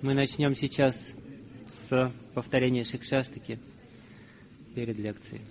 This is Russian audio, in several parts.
Мы начнем сейчас с повторения Шикшаштаки перед лекцией.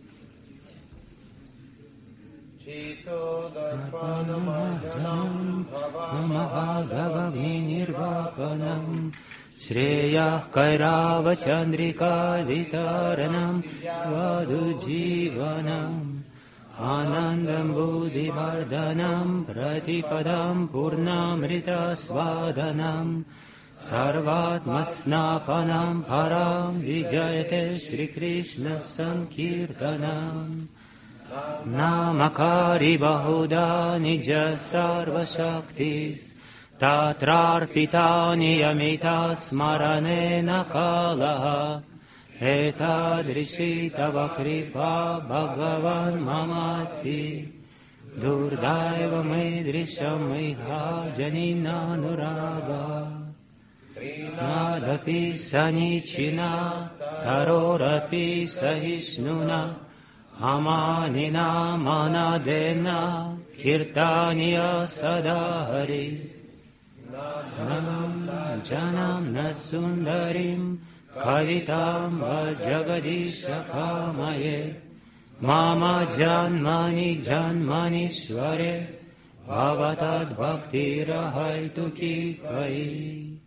Шреях Кайрава Чандрика Витаранам Ваду Дживанам Анандам Будhi Варданам Пратипадам Пурнамрита Сваданам Сарватмаснапанам Парам Виджаяте Шри Кришна Санкиртанам Намакари Бахуда Ниджа Сарва Шактис Татрарпитани Ямита Смаране Накалаха Этадриши Тава Крипа Бхагаван Мамати Дурдайва Мэдришам Мэха Джанина Нурага Надапи Саничина Тарорапи Сахишнуна Аманина Манадена Киртания Садахари Нам Джанам Насундарим Кавитам Ваджагадиша Камае Мама Джанмани Джанманишваре Бхаватад Бхактира Хайтуки Тваи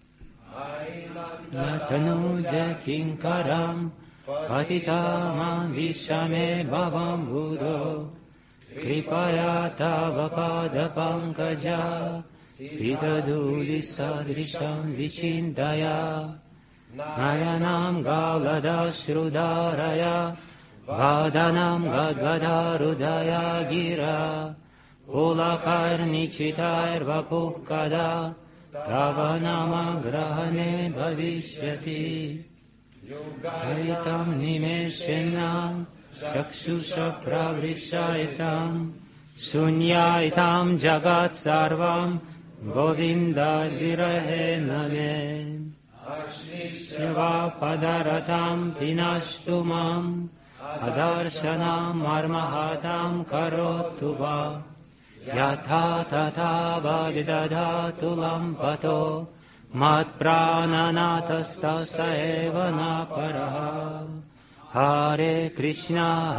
Натануджа Кинкарам Патитамам Вишаме Бхавам Будо Крипая Тава Пада Панкаджа Ститадули Садришам Вичиндая Наянам Галада Шрударая Ваданам Гадгадарудая Гира Пулакарничитайр Вапухкада Таванама Грахане Бхавишяти Айтам Нимешена Чакшуша Правришайтам Шуньяйтам Джагат Сарвам Говинда Вирахе Наме Шива Падаратам Пинаштумам Адаршанам Армахатам Каротува Ятха Тата Вадидадатулам Пато Мат Прананатаста Саева Напараха Харе Кришна,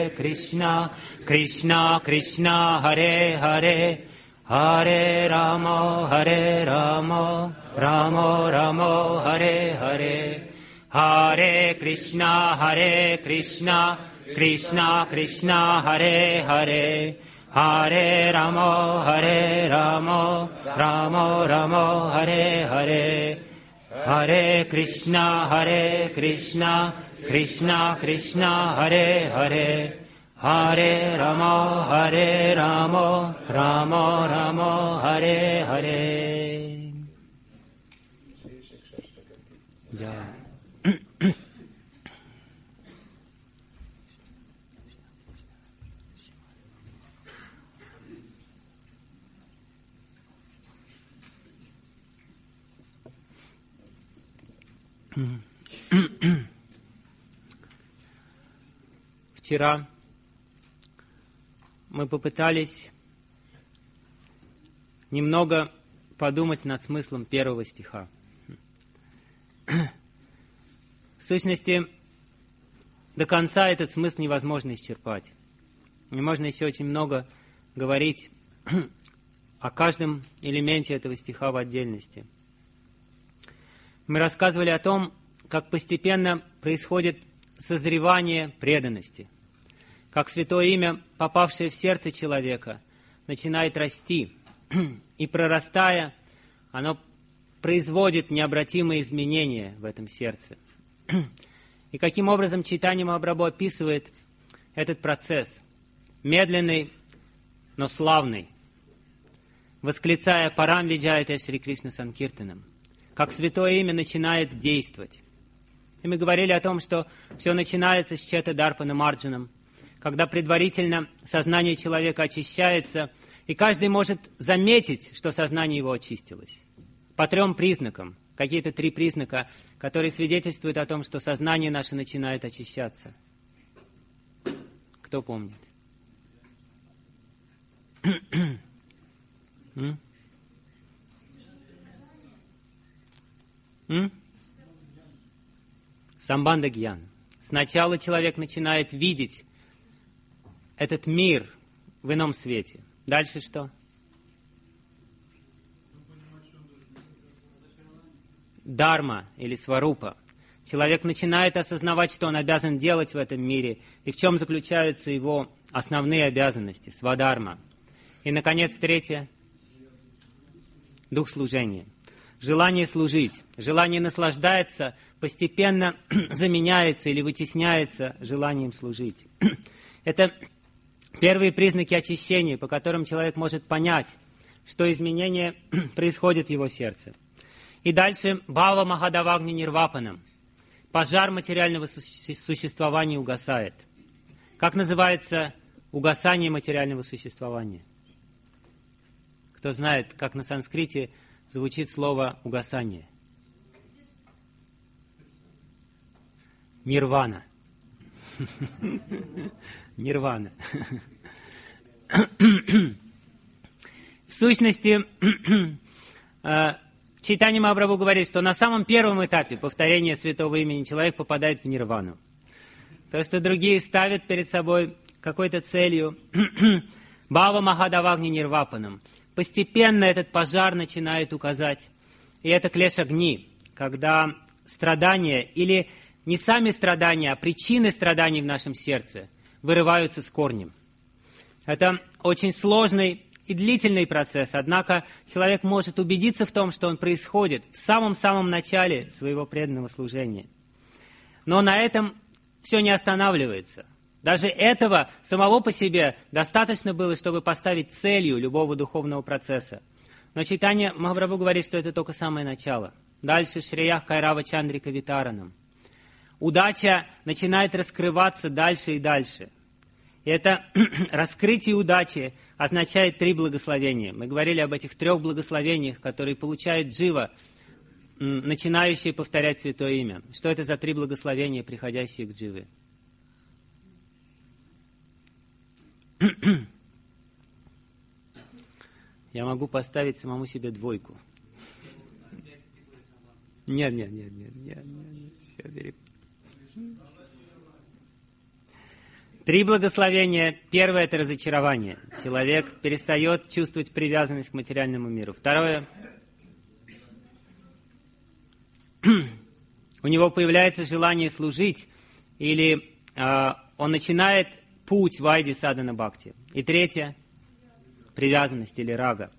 Кришна Кришна, Харе Харе, Харе Рамо, Рамо Рамо, Харе Харе, Харе Кришна, Кришна Кришна, Харе Харе, Харе Рамо, Рамо Рамо, Харе Харе, Харе Кришна, Кришна Кришна, Харе Харе, Харе Рамо, Рамо, Харе Харе. Да. Вчера мы попытались немного подумать над смыслом первого стиха. В сущности, до конца этот смысл невозможно исчерпать. И можно еще очень много говорить о каждом элементе этого стиха в отдельности. Мы рассказывали о том, как постепенно происходит созревание преданности, как святое имя, попавшее в сердце человека, начинает расти, и прорастая, оно производит необратимые изменения в этом сердце. И каким образом Чайтанья Махапрабху описывает этот процесс, медленный, но славный, восклицая «Парам виджаяте Шри Кришна Санкиртанам», как святое имя начинает действовать. И мы говорили о том, что все начинается с Чета Дарпана Марджаном, когда предварительно сознание человека очищается, и каждый может заметить, что сознание его очистилось. По 3 признакам, какие-то 3 признака, которые свидетельствуют о том, что сознание наше начинает очищаться. Кто помнит? Самбанда гьян. Сначала человек начинает видеть этот мир в ином свете. Дальше что? Дарма или сварупа. Человек начинает осознавать, что он обязан делать в этом мире, и в чем заключаются его основные обязанности, свадарма. И, наконец, третье. Дух служения. Желание служить, желание наслаждаться постепенно заменяется или вытесняется желанием служить. Это первые признаки очищения, по которым человек может понять, что изменения происходят в его сердце. И дальше бхава махадавагни нирвапанам. Пожар материального существования угасает. Как называется угасание материального существования? Кто знает, как на санскрите звучит слово угасание? Нирвана. Нирвана. В сущности, Чайтанья Махапрабху говорит, что на самом первом этапе повторения святого имени человек попадает в нирвану. То, что другие ставят перед собой какой-то целью, бхава махадавагни нирвапанам. Постепенно этот пожар начинает указать. И это клеш-агни, когда страдания, или не сами страдания, а причины страданий в нашем сердце вырываются с корнем. Это очень сложный и длительный процесс, однако человек может убедиться в том, что он происходит в самом-самом начале своего преданного служения. Но на этом все не останавливается. Даже этого самого по себе достаточно было, чтобы поставить целью любого духовного процесса. Но Чайтанья Махапрабху говорит, что это только самое начало. Дальше Шреях Кайрава Чандрика Витаранам. Удача начинает раскрываться дальше и дальше. И это раскрытие удачи означает 3 благословения. Мы говорили об этих 3 благословениях, которые получает джива, начинающие повторять святое имя. Что это за 3 благословения, приходящие к дживе? Я могу поставить самому себе 2. Нет. Все, бери. 3 благословения. Первое – это разочарование. Человек перестает чувствовать привязанность к материальному миру. Второе – у него появляется желание служить, или он начинает путь вайди садана бхакти. И третье – привязанность или рага.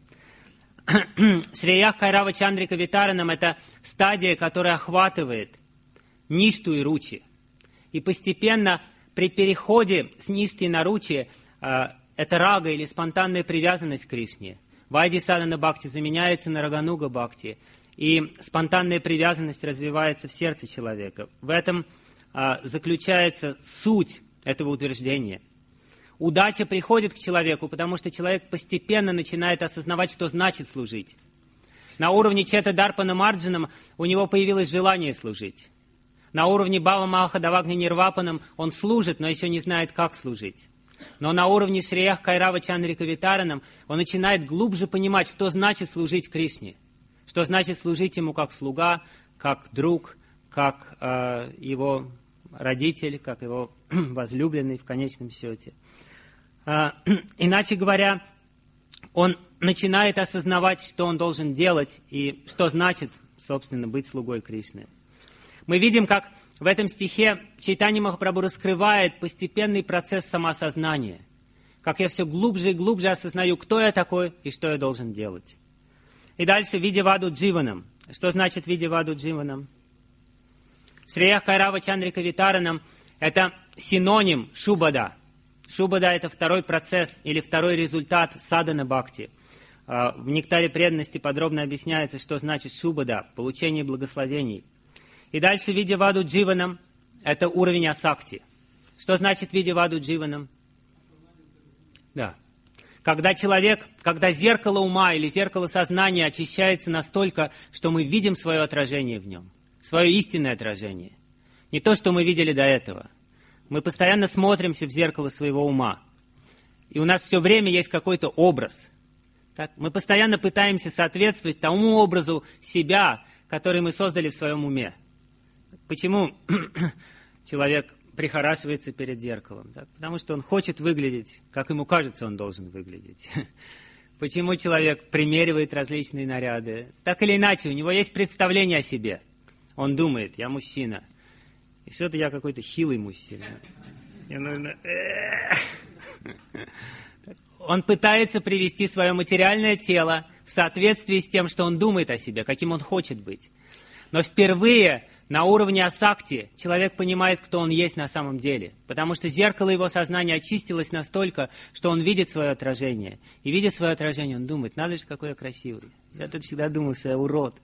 Шреях Кайрава Чандрика Витаранам – это стадия, которая охватывает ништу и ручи. И постепенно при переходе с ништи на ручи это рага или спонтанная привязанность к Кришне. Вайди садана бхакти заменяется на рагануга бхакти, и спонтанная привязанность развивается в сердце человека. В этом заключается суть этого утверждения. Удача приходит к человеку, потому что человек постепенно начинает осознавать, что значит служить. На уровне Чета Дарпана Марджанам у него появилось желание служить. На уровне Бхава Махадавагни Нирвапанам он служит, но еще не знает, как служить. Но на уровне Шреях Кайрава Чандрика Витаранам он начинает глубже понимать, что значит служить Кришне. Что значит служить ему как слуга, как друг, как его родитель, как его возлюбленный в конечном счете. Иначе говоря, он начинает осознавать, что он должен делать и что значит, собственно, быть слугой Кришны. Мы видим, как в этом стихе Чайтанья Махапрабху раскрывает постепенный процесс самоосознания. Как я все глубже и глубже осознаю, кто я такой и что я должен делать. И дальше видиваду дживанам. Что значит видиваду дживанам? Шреях Кайрава Чандрика Витаранам – это синоним шубада. Шубада – это 2-й процесс или 2-й результат садана бхакти. В нектаре преданности подробно объясняется, что значит шубада – получение благословений. И дальше видиваду дживанам – это уровень асакти. Что значит видиваду дживанам? Да. Когда зеркало ума или зеркало сознания очищается настолько, что мы видим свое отражение в нем, свое истинное отражение. Не то, что мы видели до этого. Мы постоянно смотримся в зеркало своего ума. И у нас все время есть какой-то образ. Так? Мы постоянно пытаемся соответствовать тому образу себя, который мы создали в своем уме. Почему человек прихорашивается перед зеркалом? Да? Потому что он хочет выглядеть, как ему кажется, он должен выглядеть. Почему человек примеривает различные наряды? Так или иначе, у него есть представление о себе. Он думает, я мужчина. И что-то я какой-то хилый мужчина. Мне нужно... Он пытается привести свое материальное тело в соответствии с тем, что он думает о себе, каким он хочет быть. Но впервые на уровне асакти человек понимает, кто он есть на самом деле. Потому что зеркало его сознания очистилось настолько, что он видит свое отражение. И видя свое отражение, он думает, надо же, какой я красивый. Я тут всегда думал, что я урод.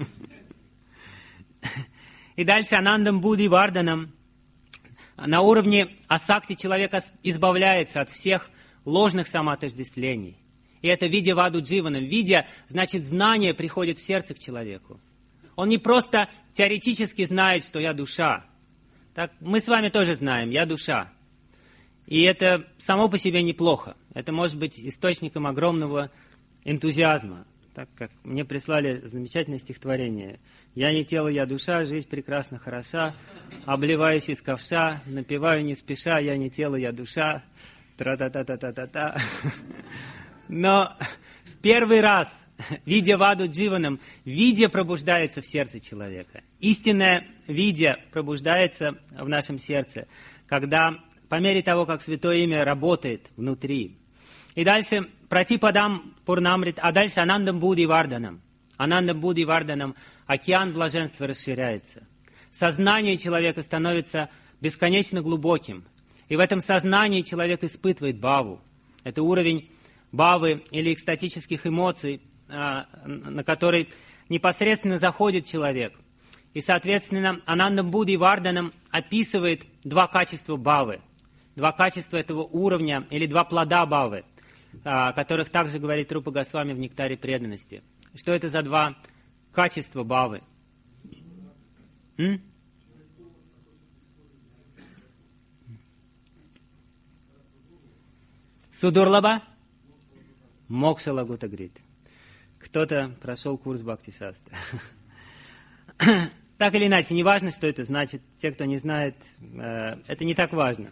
И дальше Анандам Будди Варданам. На уровне асакти человек избавляется от всех ложных самоотождествлений. И это видя ваду дживанам. Видя, значит, знание приходит в сердце к человеку. Он не просто теоретически знает, что я душа. Так, мы с вами тоже знаем, я душа. И это само по себе неплохо. Это может быть источником огромного энтузиазма. Так как мне прислали замечательное стихотворение. «Я не тело, я душа, жизнь прекрасна, хороша, обливаюсь из ковша, напеваю не спеша, я не тело, я душа». Тра-та-та-та-та-та-та. Но в первый раз, видя ваду дживанам, видя пробуждается в сердце человека. Истинное видя пробуждается в нашем сердце, когда по мере того, как Святое Имя работает внутри. И дальше Пратипадам Пурнамрит, а дальше Анандам Будди Варданам. Анандам Будди Варданам океан блаженства расширяется. Сознание человека становится бесконечно глубоким. И в этом сознании человек испытывает бхаву. Это уровень бхавы или экстатических эмоций, на который непосредственно заходит человек. И, соответственно, Анандам Будди Варданам описывает два качества бхавы. Два качества этого уровня или два плода бхавы, о которых также говорит Рупа Госвами в «Нектаре преданности». Что это за два качества бхавы? Судурлаба? Мокша Лагута говорит. Кто-то прошел курс Бхакти-шастра. Так или иначе, не важно, что это значит. Те, кто не знает, это не так важно.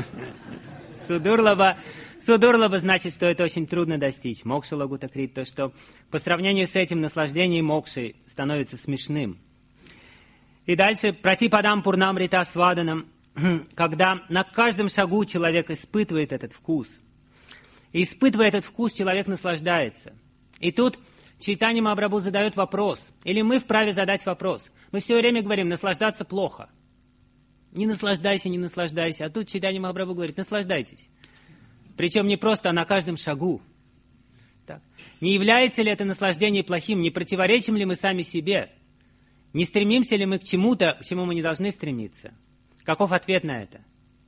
Судурлаба значит, что это очень трудно достичь. Мокша Лагута крит, то, что по сравнению с этим наслаждение мокшей становится смешным. И дальше Пратипадам Пурнамрита Сваданам, когда на каждом шагу человек испытывает этот вкус. И испытывая этот вкус, человек наслаждается. И тут Чайтанья Махапрабху задает вопрос, или мы вправе задать вопрос. Мы все время говорим, наслаждаться плохо. Не наслаждайся, не наслаждайся. А тут Чайтанья Махапрабху говорит, наслаждайтесь. Причем не просто, а на каждом шагу. Так. Не является ли это наслаждение плохим? Не противоречим ли мы сами себе? Не стремимся ли мы к чему-то, к чему мы не должны стремиться? Каков ответ на это?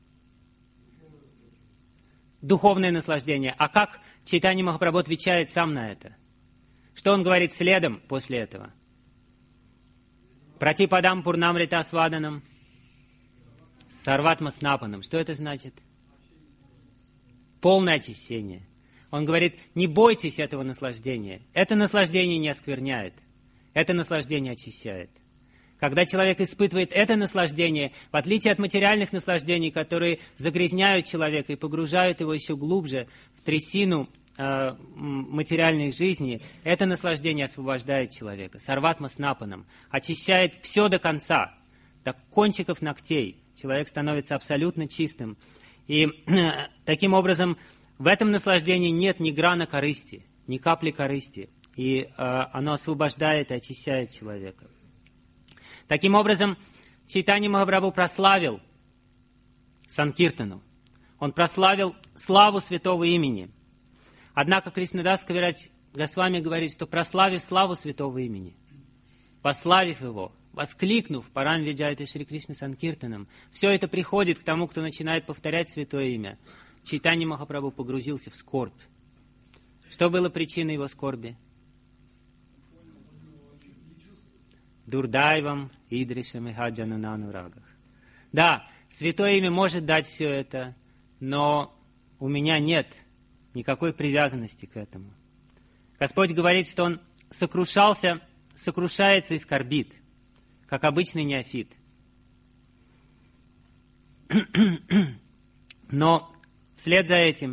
Духовное наслаждение. А как Чайтанья Махапрабху отвечает сам на это? Что он говорит следом после этого? Пратипадам Пурнамрита Сваданам, Сарватма Снапанам. Что это значит? Полное очищение. Он говорит, не бойтесь этого наслаждения. Это наслаждение не оскверняет. Это наслаждение очищает. Когда человек испытывает это наслаждение, в отличие от материальных наслаждений, которые загрязняют человека и погружают его еще глубже в трясину материальной жизни, это наслаждение освобождает человека. Сарватма Снапанам очищает все до конца, до кончиков ногтей. Человек становится абсолютно чистым. И таким образом в этом наслаждении нет ни грана корысти, ни капли корысти. И оно освобождает и очищает человека. Таким образом, Чайтанья Махапрабху прославил Санкиртану. Он прославил славу святого имени. Однако Кришнадас Кавирадж Госвами говорит, что прославив славу святого имени, пославив его, воскликнув Парам Виджайта Шри Кришна Санкиртанам, все это приходит к тому, кто начинает повторять святое имя. Чайтанья Махапрабху погрузился в скорбь. Что было причиной его скорби? Дурдайвам Идришам и Хаджанананурагах. Да, святое имя может дать все это, но у меня нет никакой привязанности к этому. Господь говорит, что Он сокрушался сокрушается и скорбит, как обычный неофит. Но вслед за этим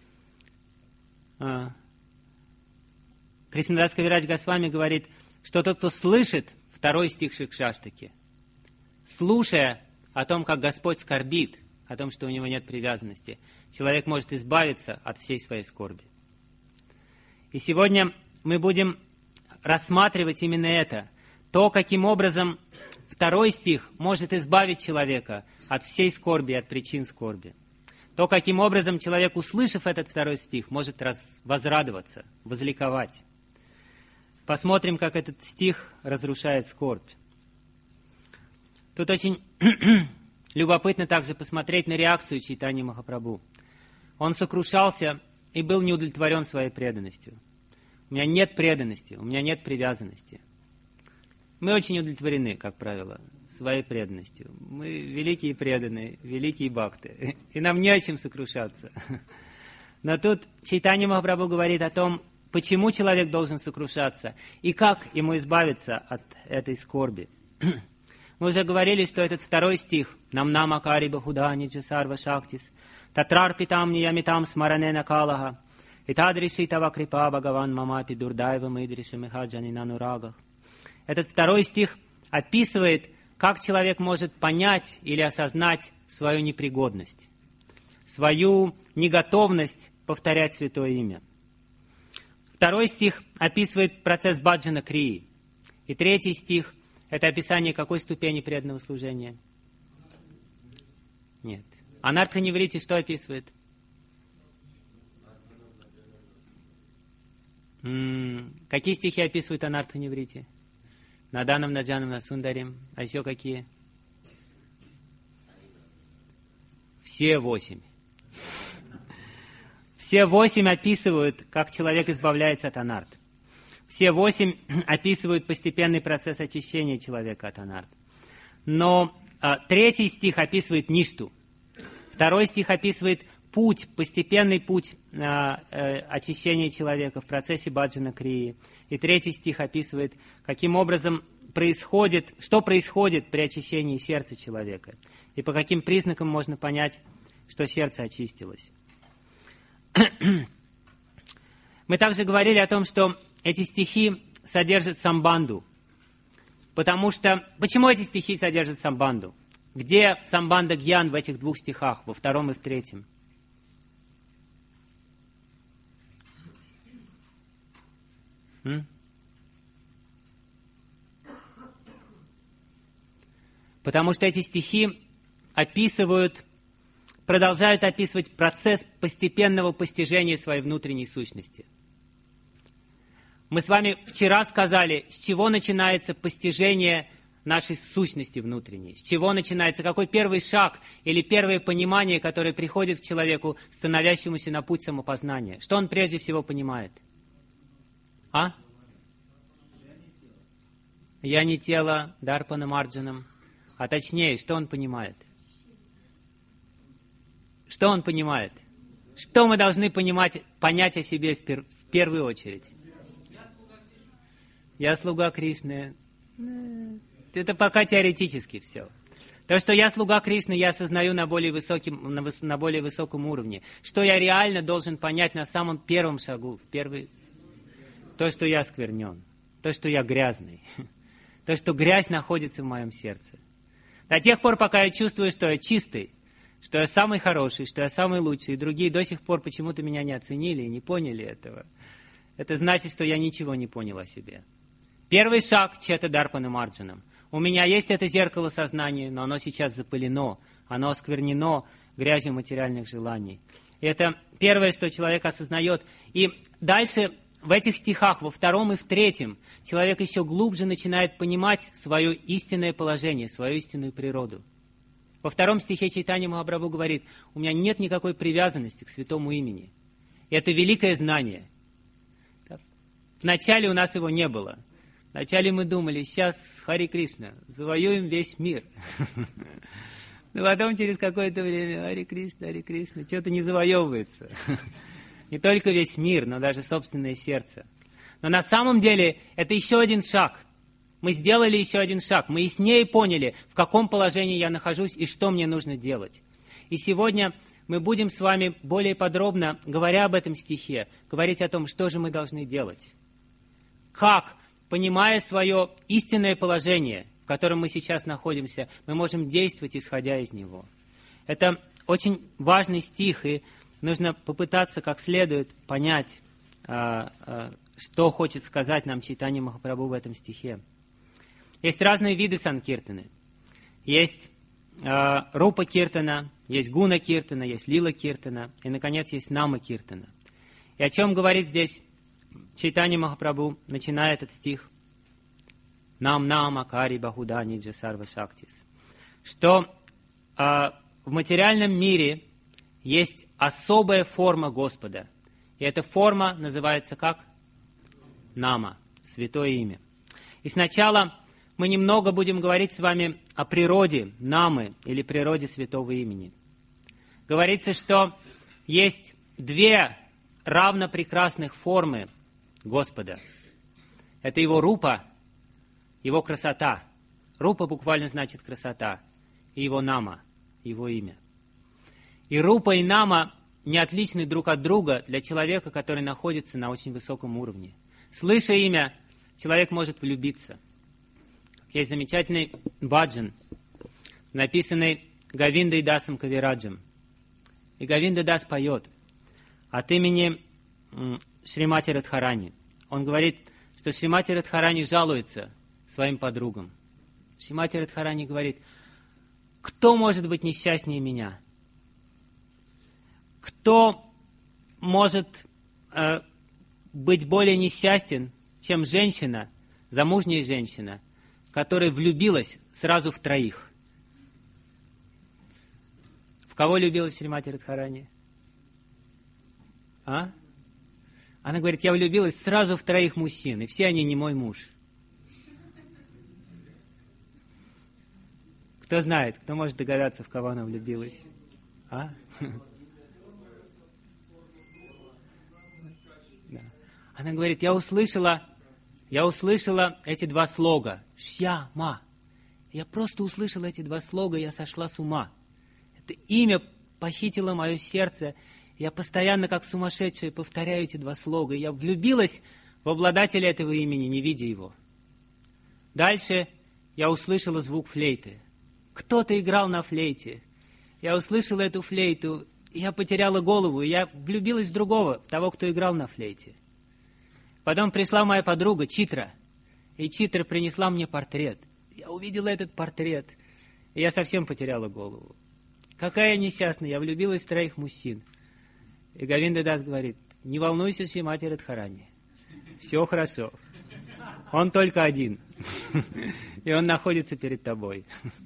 Кришнадас Кавирадж Госвами говорит, что тот, кто слышит второй стих Шикшаштаки, слушая о том, как Господь скорбит, о том, что у него нет привязанности, человек может избавиться от всей своей скорби. И сегодня мы будем рассматривать именно это, то, каким образом второй стих может избавить человека от всей скорби, от причин скорби. То, каким образом человек, услышав этот второй стих, может возрадоваться, возликовать. Посмотрим, как этот стих разрушает скорбь. Тут очень любопытно также посмотреть на реакцию Чайтаньи Махапрабху. Он сокрушался и был не удовлетворен своей преданностью. У меня нет преданности, у меня нет привязанности. Мы очень удовлетворены, как правило, своей преданностью. Мы великие преданные, великие бхакты, и нам не о чем сокрушаться. Но тут Чайтанья Махапрабху говорит о том, почему человек должен сокрушаться и как ему избавиться от этой скорби. Мы уже говорили, что этот второй стих «Нам акари бахуданиджа сарва шактис, татрар питам ниямитам смаранена калаха, итадриши тава крипа бхагаван мамапи дурдайва мидриши михаджани нанурагах». Этот второй стих описывает, как человек может понять или осознать свою непригодность, свою неготовность повторять Святое Имя. Второй стих описывает процесс баджана крии. И третий стих – это описание какой ступени преданного служения? Нет. Анартха-ниврити что описывает? Какие стихи описывают Анартха-ниврити? Наданам, Наджанам, Насундарим. А еще какие? Все 8. Все 8 описывают, как человек избавляется от анарт. Все 8 описывают постепенный процесс очищения человека от анарт. Но третий стих описывает ништу. Второй стих описывает путь, постепенный путь очищения человека в процессе баджана крии. И третий стих описывает, каким образом происходит, что происходит при очищении сердца человека. И по каким признакам можно понять, что сердце очистилось. Мы также говорили о том, что эти стихи содержат самбанду. Почему эти стихи содержат самбанду? Где самбанда гьян в этих двух стихах, во втором и в третьем? Потому что эти стихи продолжают описывать процесс постепенного постижения своей внутренней сущности. Мы с вами вчера сказали, с чего начинается постижение нашей сущности внутренней. С чего начинается, какой первый шаг или первое понимание, которое приходит к человеку, становящемуся на путь самопознания. Что он прежде всего понимает? Я не тело, дарпанам арджанам. А точнее, что он понимает? Что он понимает? Что мы должны понять о себе в первую очередь? Я слуга Кришны. Это пока теоретически все. То, что я слуга Кришны, я осознаю на более высоком уровне. Что я реально должен понять на самом первом шагу. То, что я осквернен. То, что я грязный. То, что грязь находится в моем сердце. До тех пор, пока я чувствую, что я чистый, что я самый хороший, что я самый лучший, и другие до сих пор почему-то меня не оценили и не поняли этого, это значит, что я ничего не понял о себе. Первый шаг – чета дарпанам арджанам. У меня есть это зеркало сознания, но оно сейчас запылено, оно осквернено грязью материальных желаний. И это первое, что человек осознает. И дальше в этих стихах, во втором и в третьем, человек еще глубже начинает понимать свое истинное положение, свою истинную природу. Во втором стихе Чайтанья Махапрабху говорит, у меня нет никакой привязанности к святому имени. И это великое знание. Вначале у нас его не было. Вначале мы думали, сейчас, Хари Кришна, завоюем весь мир. Но потом через какое-то время, Хари Кришна, что-то не завоевывается. Не только весь мир, но даже собственное сердце. Но на самом деле это еще один шаг. мы сделали еще один шаг, мы яснее поняли, в каком положении я нахожусь и что мне нужно делать. И сегодня мы будем с вами более подробно, говоря об этом стихе, говорить о том, что же мы должны делать. Как, понимая свое истинное положение, в котором мы сейчас находимся, мы можем действовать, исходя из него. Это очень важный стих, и нужно попытаться как следует понять, что хочет сказать нам Чайтанья Махапрабху в этом стихе. Есть разные виды санкиртаны. Есть рупа киртана, есть гуна киртана, есть лила киртана, и, наконец, есть нама киртана. И о чем говорит здесь Чайтанья Махапрабху, начиная этот стих? Нам акари бахуда ниджа сарва шактис. Что в материальном мире есть особая форма Господа. И эта форма называется как? Нама, святое имя. И сначала мы немного будем говорить с вами о природе Намы или природе святого имени. Говорится, что есть две равно прекрасных формы Господа. Это его рупа, его красота. Рупа буквально значит красота. И его нама, его имя. И рупа и нама не отличны друг от друга для человека, который находится на очень высоком уровне. Слыша имя, человек может влюбиться. Есть замечательный баджан, написанный Говиндой Дасом Кавираджем. И Говинда Дас поет от имени Шримати Радхарани. Он говорит, что Шримати Радхарани жалуется своим подругам. Шримати Радхарани говорит: кто может быть несчастнее меня? Кто может быть более несчастен, чем женщина, замужняя женщина, которая влюбилась сразу в троих? В кого влюбилась Шримати Радхарани? А? Она говорит: я влюбилась сразу в троих мужчин, и все они не мой муж. Кто знает, кто может догадаться, в кого она влюбилась? А? Да. Она говорит: я услышала эти два слога. Шьяма. Я просто услышала эти два слога, и я сошла с ума. Это имя похитило мое сердце. Я постоянно, как сумасшедшая, повторяю эти два слога. Я влюбилась в обладателя этого имени, не видя его. Дальше я услышала звук флейты. Кто-то играл на флейте. Я услышала эту флейту, и я потеряла голову, и я влюбилась в другого, в того, кто играл на флейте. Потом пришла моя подруга Читра, и Читра принесла мне портрет. Я увидела этот портрет, и я совсем потеряла голову. Какая несчастная, я влюбилась в троих мужчин. И Говинда Дас говорит: не волнуйся, Шримати Радхарани, все хорошо. Он только один, и он находится перед тобой.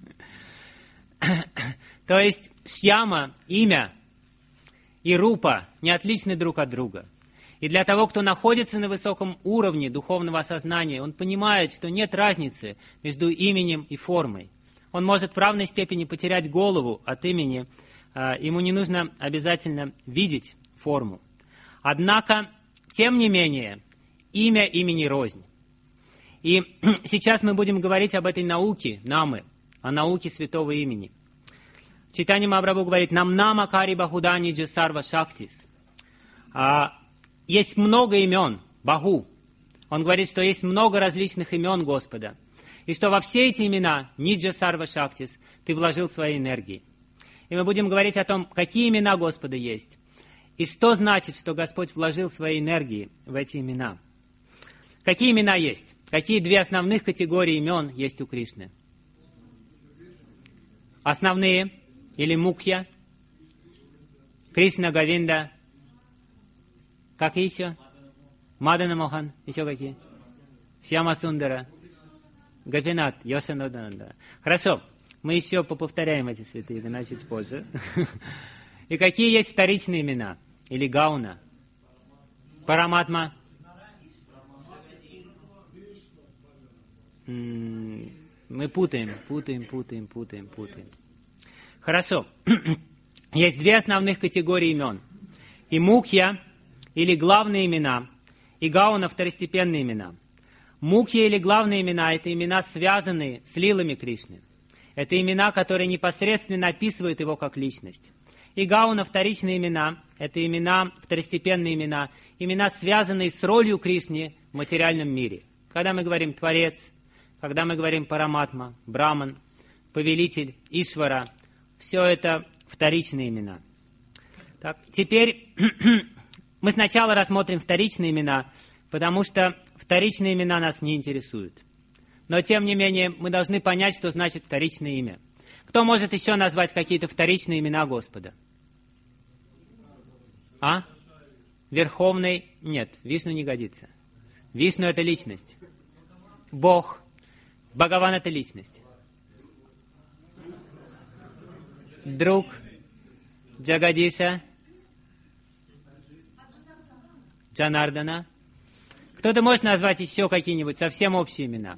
То есть Шьяма, имя, и рупа не отличны друг от друга. И для того, кто находится на высоком уровне духовного осознания, он понимает, что нет разницы между именем и формой. Он может в равной степени потерять голову от имени, ему не нужно обязательно видеть форму. Однако, тем не менее, имя имени рознь. И сейчас мы будем говорить об этой науке, намы, о науке святого имени. Чайтанья Махапрабху говорит: «Нам нама кари бахуда ниджа сарва шактис». Есть много имен, Баху. Он говорит, что есть много различных имен Господа. И что во все эти имена, ниджа сарва шактис, ты вложил свои энергии. И мы будем говорить о том, какие имена Господа есть. И что значит, что Господь вложил свои энергии в эти имена. Какие имена есть? Какие две основных категории имен есть у Кришны? Основные или мукхья? Кришна, Говинда. Как еще? Мадана Мохан. Еще какие? Сьяма Сундара. Гопинат. Йосанананда. Хорошо. Мы еще повторяем эти святые имена чуть позже. И какие есть вторичные имена? Или гауна? Параматма. Мы путаем. Хорошо. Есть две основных категории имен. И мукхья, или главные имена, и гауна, второстепенные имена. Мукхья или главные имена – это имена, связанные с лилами Кришны. Это имена, которые непосредственно описывают его как личность. И Гауна – вторичные имена, это имена, второстепенные имена, имена, связанные с ролью Кришны в материальном мире. Когда мы говорим «творец», когда мы говорим «параматма», «браман», «повелитель», «ишвара», все это вторичные имена. Так, теперь мы сначала рассмотрим вторичные имена, потому что вторичные имена нас не интересуют. Но, тем не менее, мы должны понять, что значит вторичное имя. Кто может еще назвать какие-то вторичные имена Господа? А? Верховный? Нет, Вишну не годится. Вишну – это личность. Бог. Бхагаван – это личность. Друг. Джагадиша. Джанардана. Кто-то может назвать еще какие-нибудь совсем общие имена?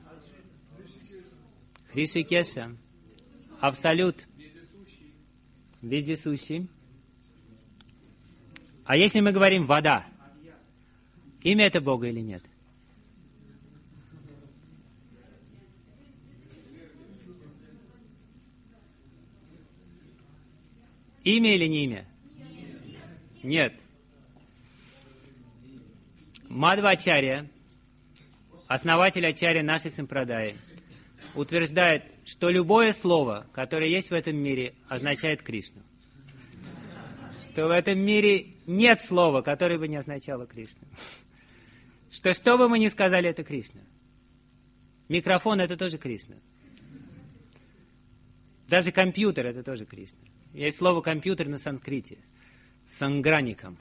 Хришикеша. Абсолют. Вездесущий. А если мы говорим «вода», имя это Бога или нет? Имя или не имя? Нет. Мадхвачарья, основатель ачарья нашей сампрадаи, утверждает, что любое слово, которое есть в этом мире, означает Кришну. Что в этом мире нет слова, которое бы не означало Кришну. Что бы мы ни сказали, это Кришна. Микрофон – это тоже Кришна. Даже компьютер – это тоже Кришна. Есть слово «компьютер» на санскрите. Санграникам.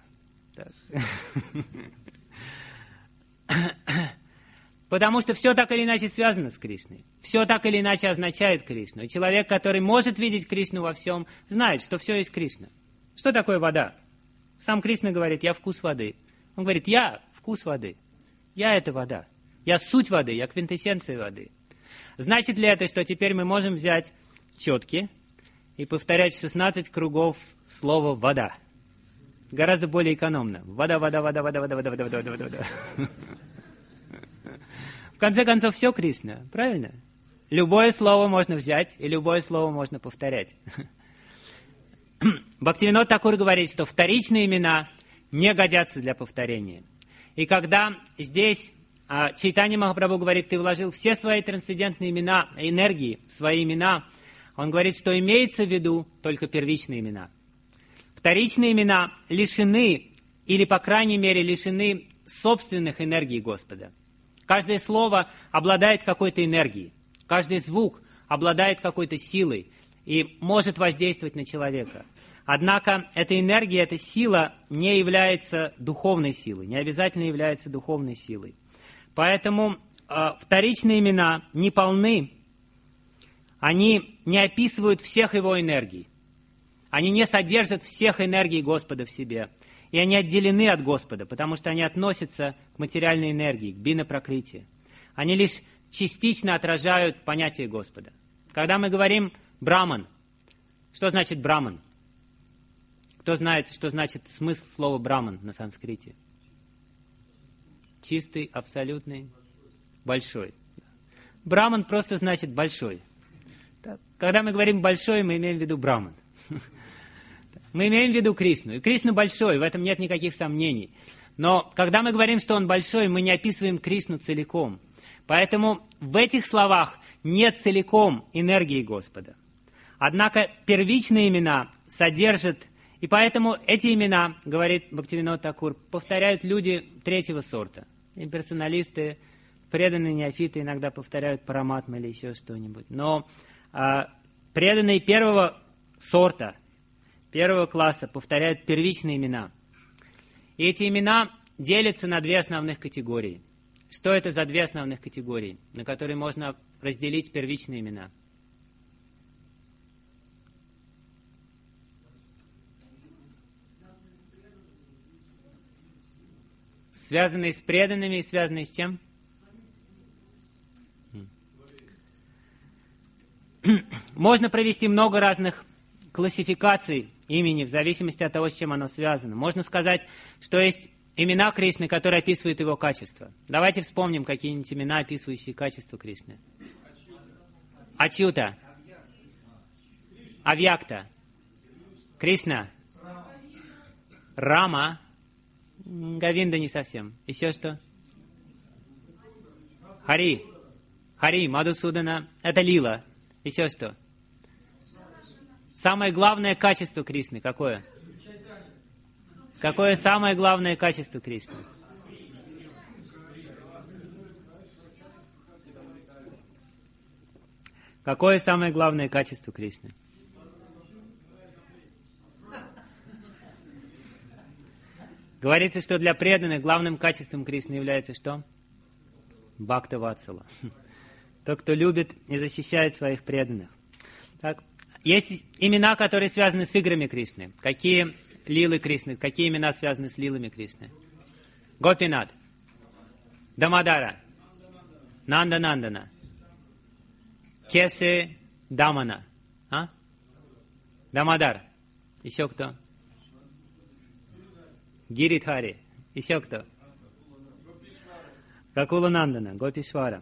Потому что все так или иначе связано с Кришной. Все так или иначе означает Кришну. И человек, который может видеть Кришну во всем, знает, что все есть Кришна. Что такое вода? Сам Кришна говорит: «Я вкус воды». Он говорит: «Я вкус воды». Я – это вода. Я суть воды, я квинтэссенция воды. Значит ли это, что теперь мы можем взять четки и повторять 16 кругов слова «вода»? Гораздо более экономно. Вода, вода, вода, вода, вода, вода, вода, вода, вода, вода. В конце концов, все Кришна, правильно? Любое слово можно взять, и любое слово можно повторять. Бхактивинод Такур говорит, что вторичные имена не годятся для повторения. И когда здесь Чайтанья Махапрабху говорит: ты вложил все свои трансцендентные имена, энергии, свои имена, он говорит, что имеется в виду только первичные имена. Вторичные имена лишены, или, по крайней мере, лишены собственных энергий Господа. Каждое слово обладает какой-то энергией, каждый звук обладает какой-то силой и может воздействовать на человека. Однако эта энергия, эта сила не является духовной силой, не обязательно является духовной силой. Поэтому вторичные имена не полны, они не описывают всех его энергий, они не содержат всех энергий Господа в себе, и они отделены от Господа, потому что они относятся к материальной энергии, к бина-пракрити. Они лишь частично отражают понятие Господа. Когда мы говорим «браман», что значит «браман»? Кто знает, что значит смысл слова «браман» на санскрите? Чистый, абсолютный, большой. Браман просто значит «большой». Когда мы говорим «большой», мы имеем в виду браман. Мы имеем в виду Кришну. И Кришна большой, в этом нет никаких сомнений. Но когда мы говорим, что он большой, мы не описываем Кришну целиком. Поэтому в этих словах нет целиком энергии Господа. Однако первичные имена содержат, и поэтому эти имена, говорит Бхактивинод Такур, повторяют люди третьего сорта. Имперсоналисты, преданные неофиты иногда повторяют параматму или еще что-нибудь. Но преданные первого сорта, первого класса повторяют первичные имена. И эти имена делятся на две основных категории. Что это за две основных категории, на которые можно разделить первичные имена? Связанные с преданными и связанные с чем? Можно провести много разных классификаций имени в зависимости от того, с чем оно связано. Можно сказать, что есть имена Кришны, которые описывают его качества. Давайте вспомним какие-нибудь имена, описывающие качество Кришны. Ачюта. Авьякта. Кришна. Рама. Говинда не совсем. Еще что? Хари. Хари, Мадхусудана. Это лила. Еще что? Самое главное качество Кришны какое? Какое самое главное качество Кришны? Какое самое главное качество Кришны? Говорится, что для преданных главным качеством Кришны является что? Бхакта Ватсала. Тот, кто любит и защищает своих преданных. Так. Есть имена, которые связаны с играми Кришны. Какие лилы Кришны? Какие имена связаны с лилами Кришны? Гопинат, Дамадара, Нанда Нандана, Кеши Дамана. Дамадар. Еще кто? Гиридхари. Еще кто? Гакула Нандана, Гопишвара.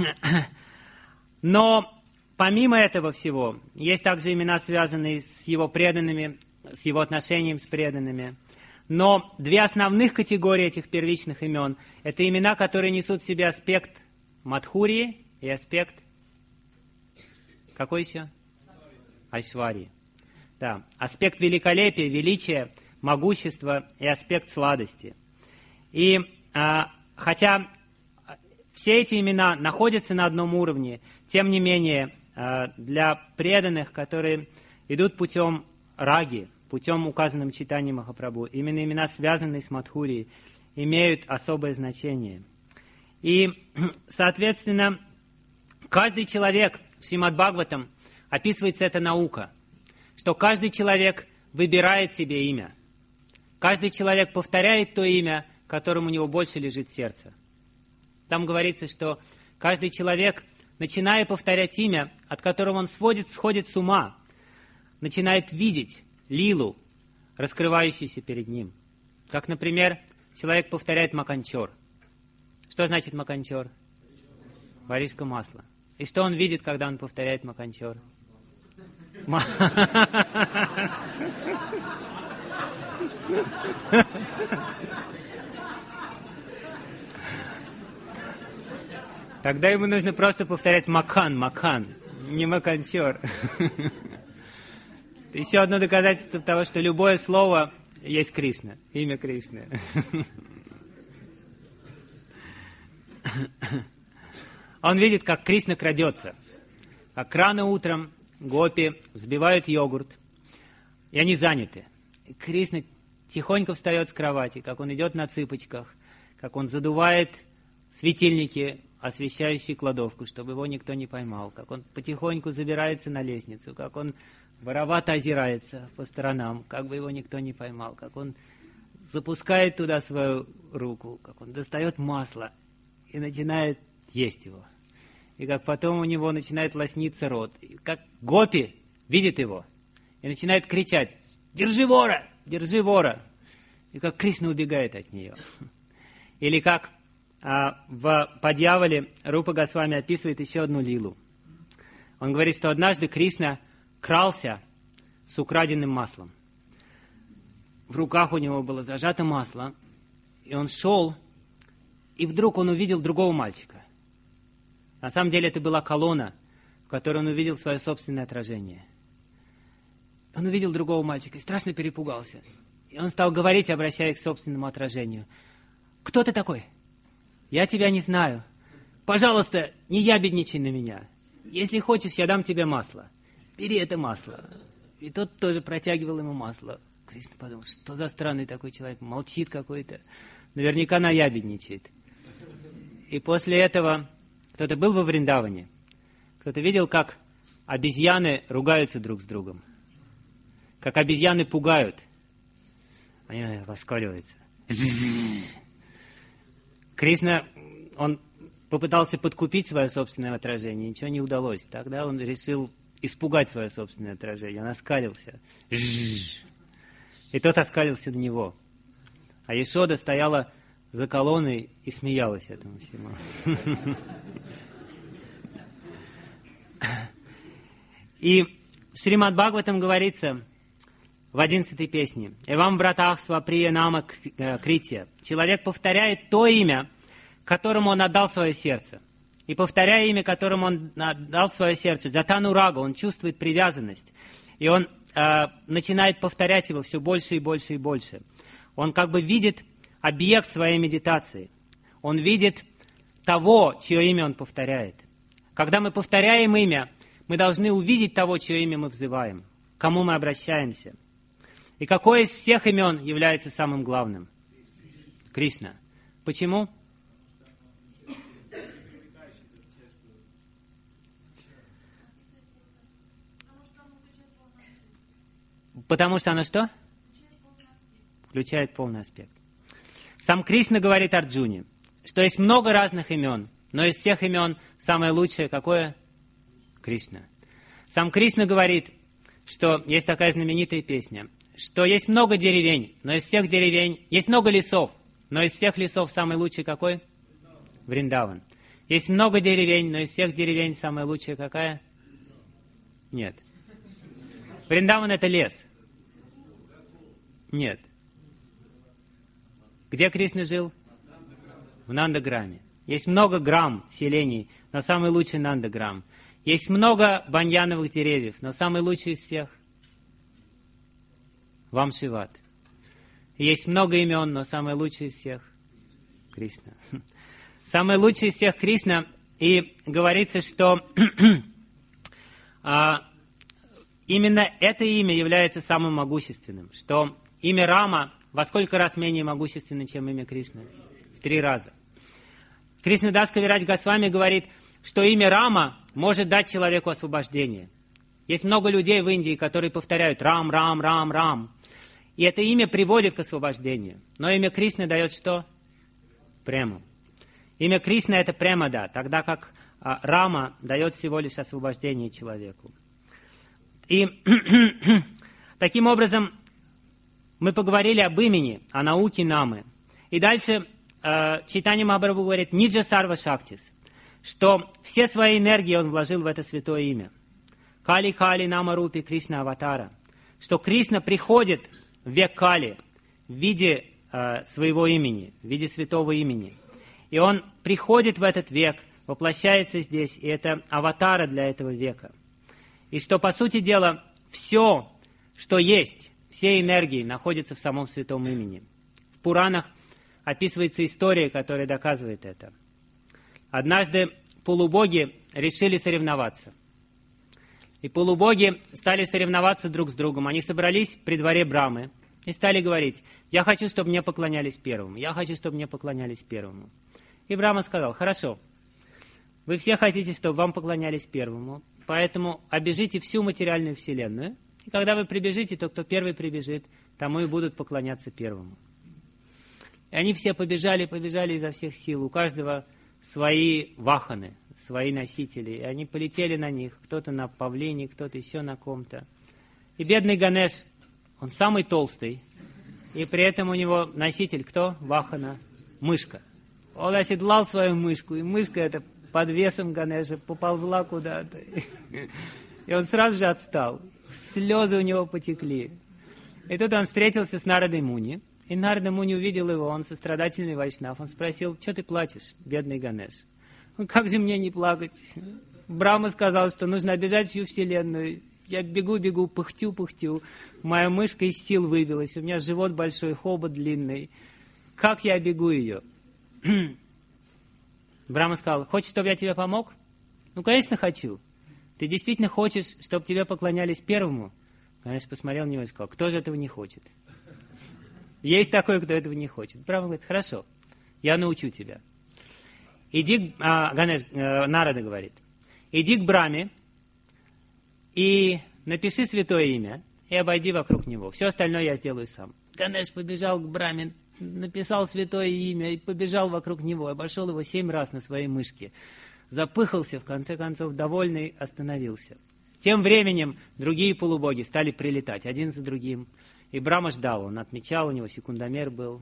Но помимо этого всего, есть также имена, связанные с его преданными, с его отношением с преданными. Но две основных категории этих первичных имен – это имена, которые несут в себе аспект Мадхурии и аспект… Какой еще? Айшварии. Да. Аспект великолепия, величия, могущества и аспект сладости. И хотя все эти имена находятся на одном уровне, тем не менее, для преданных, которые идут путем раги, путем, указанным читанием Махапрабху, именно имена, связанные с Мадхурией, имеют особое значение. И, соответственно, каждый человек в Шримад Бхагаватам описывается эта наука, что каждый человек выбирает себе имя. Каждый человек повторяет то имя, которому у него больше лежит сердце. Там говорится, что каждый человек, начиная повторять имя, от которого он сходит с ума, начинает видеть лилу, раскрывающуюся перед ним. Как, например, человек повторяет Маканчор. Что значит Маканчор? Варишка масло. И что он видит, когда он повторяет Маканчор? Тогда ему нужно просто повторять Макан, Макан, не Маканчор. Еще одно доказательство того, что любое слово есть Кришна, имя Кришны. Он видит, как Кришна крадется. Как рано утром гопи взбивают йогурт, и они заняты. И Кришна тихонько встает с кровати, как он идет на цыпочках, как он задувает светильники, освещающие кладовку, чтобы его никто не поймал, как он потихоньку забирается на лестницу, как он воровато озирается по сторонам, как бы его никто не поймал, как он запускает туда свою руку, как он достает масло и начинает есть его. И как потом у него начинает лосниться рот. И как гопи видит его и начинает кричать: «Держи вора! Держи вора!» И как Кришна убегает от нее. Или как по дьяволе Рупа Госвами описывает еще одну лилу. Он говорит, что однажды Кришна крался с украденным маслом. В руках у него было зажато масло, и он шел, и вдруг он увидел другого мальчика. На самом деле это была колонна, в которой он увидел свое собственное отражение. Он увидел другого мальчика и страшно перепугался. И он стал говорить, обращаясь к собственному отражению: «Кто ты такой? Я тебя не знаю. Пожалуйста, не ябедничай на меня. Если хочешь, я дам тебе масло. Бери это масло». И тот тоже протягивал ему масло. Кришна подумал, что за странный такой человек, молчит какой-то. Наверняка наябедничает. И после этого кто-то был во Вриндаване, кто-то видел, как обезьяны ругаются друг с другом, как обезьяны пугают. Они раскаливаются. Кришна, он попытался подкупить свое собственное отражение, ничего не удалось. Тогда он решил испугать свое собственное отражение. Он оскалился. И тот оскалился на него. А Ешода стояла за колонной и смеялась этому всему. И в Шримад Бхагаватам говорится в 11-й песне: «Эвам вратах сваприя нама критья». Человек повторяет то имя, которому он отдал свое сердце. И повторяя имя, которому он отдал свое сердце, джатанурага, он чувствует привязанность. И он начинает повторять его все больше и больше и больше. Он как бы видит объект своей медитации. Он видит того, чье имя он повторяет. Когда мы повторяем имя, мы должны увидеть того, чье имя мы взываем, к кому мы обращаемся. И какое из всех имен является самым главным? Кришна. Почему? Потому что оно что? Включает полный аспект. Сам Кришна говорит Арджуне, что есть много разных имен, но из всех имен самое лучшее какое? Кришна. Сам Кришна говорит, что есть такая знаменитая песня, что есть много деревень, но из всех деревень... Есть много лесов, но из всех лесов самый лучший какой? Вриндаван. Есть много деревень, но из всех деревень самая лучшая какая? Нет. Вриндаван — это лес. Нет. Где Кришна жил? В Нандаграме. Есть много грамм селений, но самый лучший Нандаграм. Есть много баньяновых деревьев, но самый лучший из всех — Вамшиват. Есть много имен, но самый лучший из всех — Кришна. Самый лучший из всех — Кришна. И говорится, что именно это имя является самым могущественным. Что имя Рама во сколько раз менее могущественно, чем имя Кришны? В 3 раза. Кришнадас Кавирадж Госвами говорит, что имя Рама может дать человеку освобождение. Есть много людей в Индии, которые повторяют Рам, Рам, Рам, Рам. И это имя приводит к освобождению. Но имя Кришны дает что? Прему. Имя Кришны — это премада, тогда как Рама дает всего лишь освобождение человеку. И таким образом мы поговорили об имени, о науке Намы. И дальше Чайтанья Махапрабху говорит «Ниджа Сарва Шактис», что все свои энергии он вложил в это святое имя. Кали-Кали Нама Рупи Кришна Аватара. Что Кришна приходит в век Кали в виде своего имени, в виде святого имени. И он приходит в этот век, воплощается здесь, и это аватара для этого века. И что, по сути дела, все, что есть, все энергии находятся в самом святом имени. В Пуранах описывается история, которая доказывает это. Однажды полубоги решили соревноваться. И полубоги стали соревноваться друг с другом. Они собрались при дворе Брамы и стали говорить: «Я хочу, чтобы мне поклонялись первому. Я хочу, чтобы мне поклонялись первому». И Брама сказал: «Хорошо, вы все хотите, чтобы вам поклонялись первому, поэтому обежите всю материальную вселенную. И когда вы прибежите, то кто первый прибежит, тому и будут поклоняться первому». И они все побежали изо всех сил. У каждого свои ваханы, свои носители. И они полетели на них. Кто-то на павлине, кто-то еще на ком-то. И бедный Ганеш, он самый толстый. И при этом у него носитель кто? Вахана. Мышка. Он оседлал свою мышку. И мышка эта под весом Ганеша поползла куда-то. И он сразу же отстал. Слезы у него потекли. И тут он встретился с Нарадой Муни. И Нарада Муни увидел его, он сострадательный вайшнав. Он спросил: «Что ты плачешь, бедный Ганеш?» «Ну, как же мне не плакать? Брахма сказал, что нужно обижать всю вселенную. Я бегу, пыхтю. Моя мышка из сил выбилась. У меня живот большой, хобот длинный. Как я бегу ее?» Брахма сказал: «Хочешь, чтобы я тебе помог?» «Ну, конечно, хочу. Ты действительно хочешь, чтобы тебе поклонялись первому?» Ганеш посмотрел на него и сказал: «Кто же этого не хочет?» Есть такой, кто этого не хочет. Брахма говорит: «Хорошо, я научу тебя. Иди, Нарада говорит, иди к Брахме и напиши святое имя и обойди вокруг него. Все остальное я сделаю сам». Ганеш побежал к Брахме, написал святое имя и побежал вокруг него. Обошел его 7 раз на своей мышке. Запыхался, в конце концов, довольный, остановился. Тем временем другие полубоги стали прилетать один за другим. И Брахма ждал, он отмечал, у него секундомер был.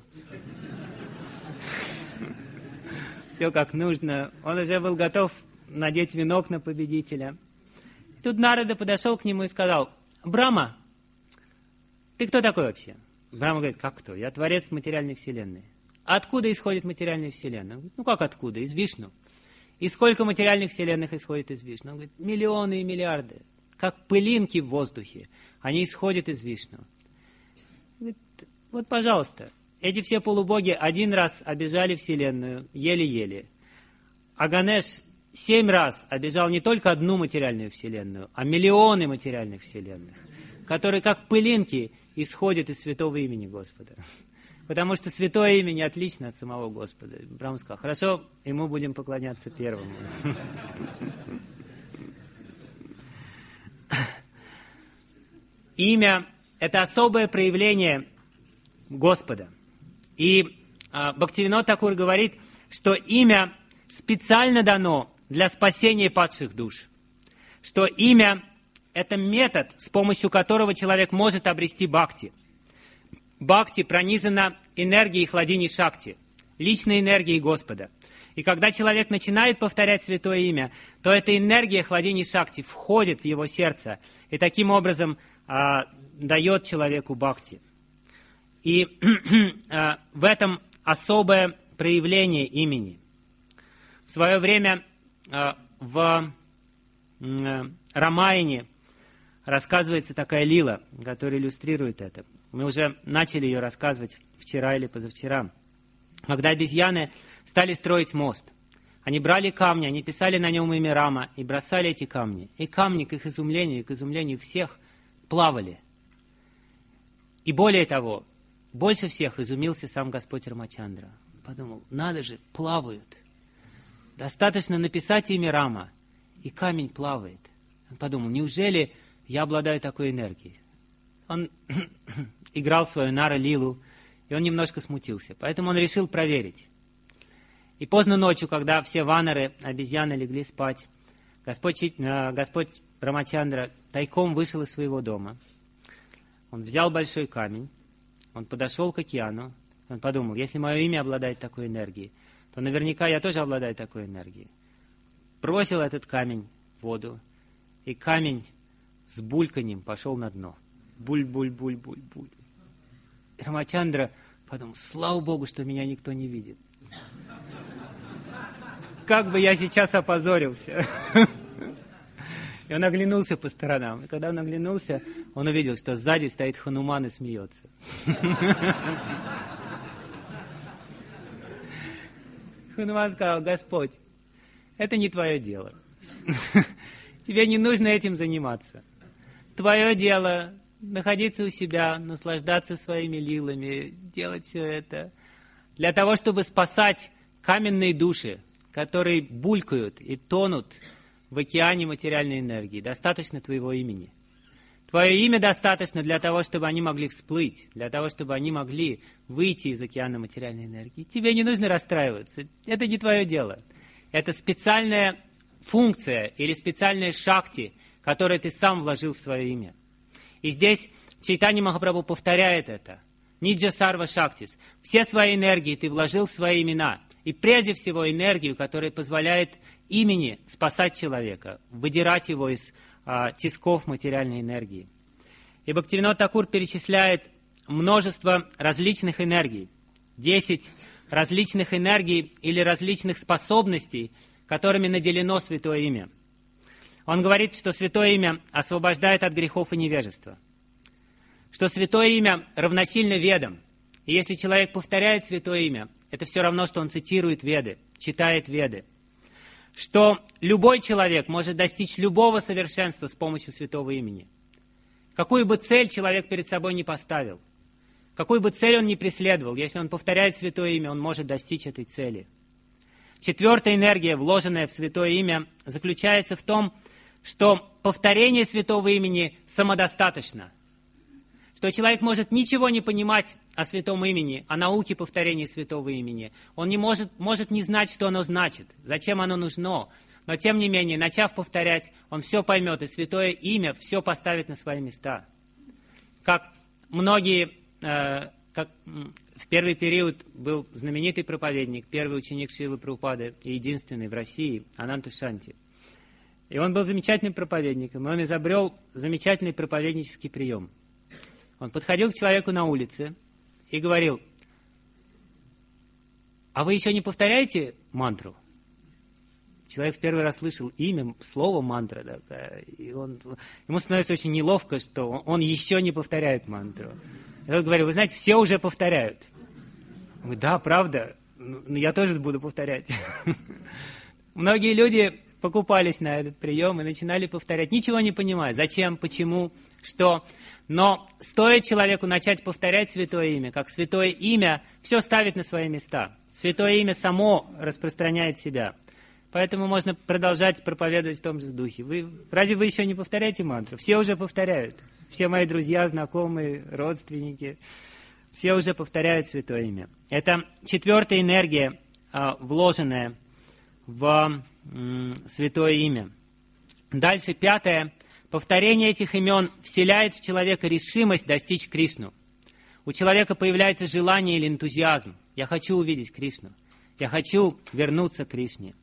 Все как нужно. Он уже был готов надеть венок на победителя. И тут Нарада подошел к нему и сказал: Брахма, ты кто такой вообще? Брахма говорит: как кто? Я творец материальной вселенной. Откуда исходит материальная вселенная? Он говорит: ну как откуда? Из Вишну. И сколько материальных вселенных исходит из Вишну? Он говорит: миллионы и миллиарды. Как пылинки в воздухе. Они исходят из Вишну. Говорит: вот, пожалуйста, эти все полубоги один раз обижали вселенную, еле-еле. А Ганеш 7 раз обижал не только одну материальную вселенную, а миллионы материальных вселенных, которые как пылинки исходят из святого имени Господа. Потому что святое имя не отлично от самого Господа. Брахма сказал: хорошо, ему будем поклоняться первому. Имя – это особое проявление Господа. И Бхактивинод Такур говорит, что имя специально дано для спасения падших душ. Что имя – это метод, с помощью которого человек может обрести бхакти. Бхакти пронизана энергией хладини шакти, личной энергией Господа. И когда человек начинает повторять святое имя, то эта энергия хладини шакти входит в его сердце и таким образом дает человеку бхакти. И в этом особое проявление имени. В свое время в Рамаяне рассказывается такая лила, которая иллюстрирует это. Мы уже начали ее рассказывать вчера или позавчера. Когда обезьяны стали строить мост, они брали камни, они писали на нем имя Рама и бросали эти камни. И камни, к их изумлению и к изумлению всех, плавали. И более того, больше всех изумился сам Господь Рамачандра. Он подумал: надо же, плавают. Достаточно написать имя Рама, и камень плавает. Он подумал: неужели я обладаю такой энергией? Он играл свою Нара-лилу, и он немножко смутился. Поэтому он решил проверить. И поздно ночью, когда все ванары, обезьяны, легли спать, Господь Рамачандра тайком вышел из своего дома. Он взял большой камень, он подошел к океану, он подумал: если мое имя обладает такой энергией, то наверняка я тоже обладаю такой энергией. Бросил этот камень в воду, и камень с бульканьем пошел на дно. Буль-буль-буль-буль-буль. Рамачандра подумал: слава Богу, что меня никто не видит. Как бы я сейчас опозорился. И он оглянулся по сторонам. И когда он оглянулся, он увидел, что сзади стоит Хануман и смеется. Хануман сказал: Господь, это не твое дело. Тебе не нужно этим заниматься. Твое дело находиться у себя, наслаждаться своими лилами, делать все это для того, чтобы спасать каменные души, которые булькают и тонут в океане материальной энергии. Достаточно твоего имени. Твое имя достаточно для того, чтобы они могли всплыть, для того, чтобы они могли выйти из океана материальной энергии. Тебе не нужно расстраиваться. Это не твое дело. Это специальная функция или специальная шакти, которую ты сам вложил в свое имя. И здесь Чайтанья Махапрабху повторяет это. Ниджа Сарва Шактис. Все свои энергии ты вложил в свои имена. И прежде всего энергию, которая позволяет имени спасать человека, выдирать его из тисков материальной энергии. И Бхактивинод Такур перечисляет множество различных энергий. 10 различных энергий или различных способностей, которыми наделено Святое Имя. Он говорит, что Святое Имя освобождает от грехов и невежества. Что Святое Имя равносильно Ведам. И если человек повторяет Святое Имя, это все равно, что он цитирует Веды, читает Веды. Что любой человек может достичь любого совершенства с помощью Святого Имени. Какую бы цель человек перед собой не поставил, какую бы цель он ни преследовал, если он повторяет Святое Имя, он может достичь этой цели. 4-я энергия, вложенная в Святое Имя, заключается в том, что повторение Святого Имени самодостаточно. Что человек может ничего не понимать о Святом Имени, о науке повторения Святого Имени. Он не может не знать, что оно значит, зачем оно нужно. Но тем не менее, начав повторять, он все поймет, и Святое Имя все поставит на свои места. Как многие, в первый период был знаменитый проповедник, первый ученик Шрилы Прабхупады и единственный в России, Ананта Шанти. И он был замечательным проповедником, и он изобрел замечательный проповеднический прием. Он подходил к человеку на улице и говорил: а вы еще не повторяете мантру? Человек в первый раз слышал имя, слово мантра, да, и ему становится очень неловко, что он еще не повторяет мантру. И он говорил: вы знаете, все уже повторяют. Он говорит: да, правда, но я тоже буду повторять. Многие люди покупались на этот прием и начинали повторять, ничего не понимая, зачем, почему, что. Но стоит человеку начать повторять святое имя, как святое имя все ставит на свои места. Святое имя само распространяет себя. Поэтому можно продолжать проповедовать в том же духе. Разве вы еще не повторяете мантру? Все уже повторяют. Все мои друзья, знакомые, родственники, все уже повторяют святое имя. Это четвертая энергия, вложенная в святое имя. Дальше пятое. Повторение этих имен вселяет в человека решимость достичь Кришну. У человека появляется желание или энтузиазм. Я хочу увидеть Кришну. Я хочу вернуться к Кришне.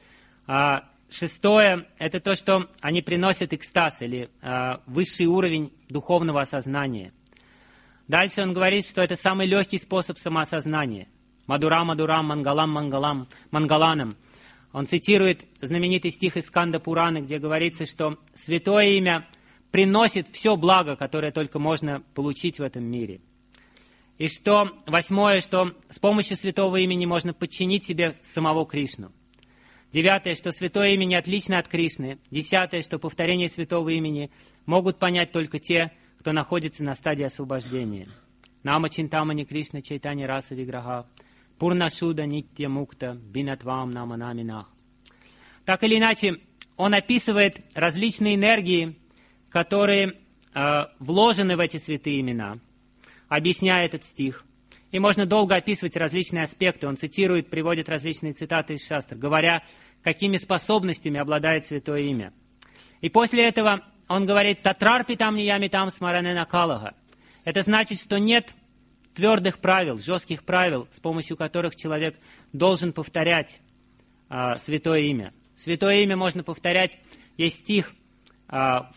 Шестое – это то, что они приносят экстаз или высший уровень духовного осознания. Дальше он говорит, что это самый легкий способ самоосознания. Мадурам, Мадурам, Мангалам, Мангалам, Мангаланам. Он цитирует знаменитый стих из Сканда Пураны, где говорится, что святое имя приносит все благо, которое только можно получить в этом мире. И что восьмое, что с помощью святого имени можно подчинить себе самого Кришну. Девятое, что святое имя не отлично от Кришны. Десятое, что повторение святого имени могут понять только те, кто находится на стадии освобождения. Нама Чинтамани Кришна Чайтани Раса Виграха. Пурнашуда Нитья Мукта Бинатвам Нама Наминах. Так или иначе, он описывает различные энергии, которые вложены в эти святые имена, объясняя этот стих. И можно долго описывать различные аспекты. Он цитирует, приводит различные цитаты из шастр, говоря, какими способностями обладает святое имя. И после этого он говорит «Татрарпитам ниямитам смаранена калага». Это значит, что нет твердых правил, жестких правил, с помощью которых человек должен повторять святое имя. Святое имя можно повторять. Есть стих в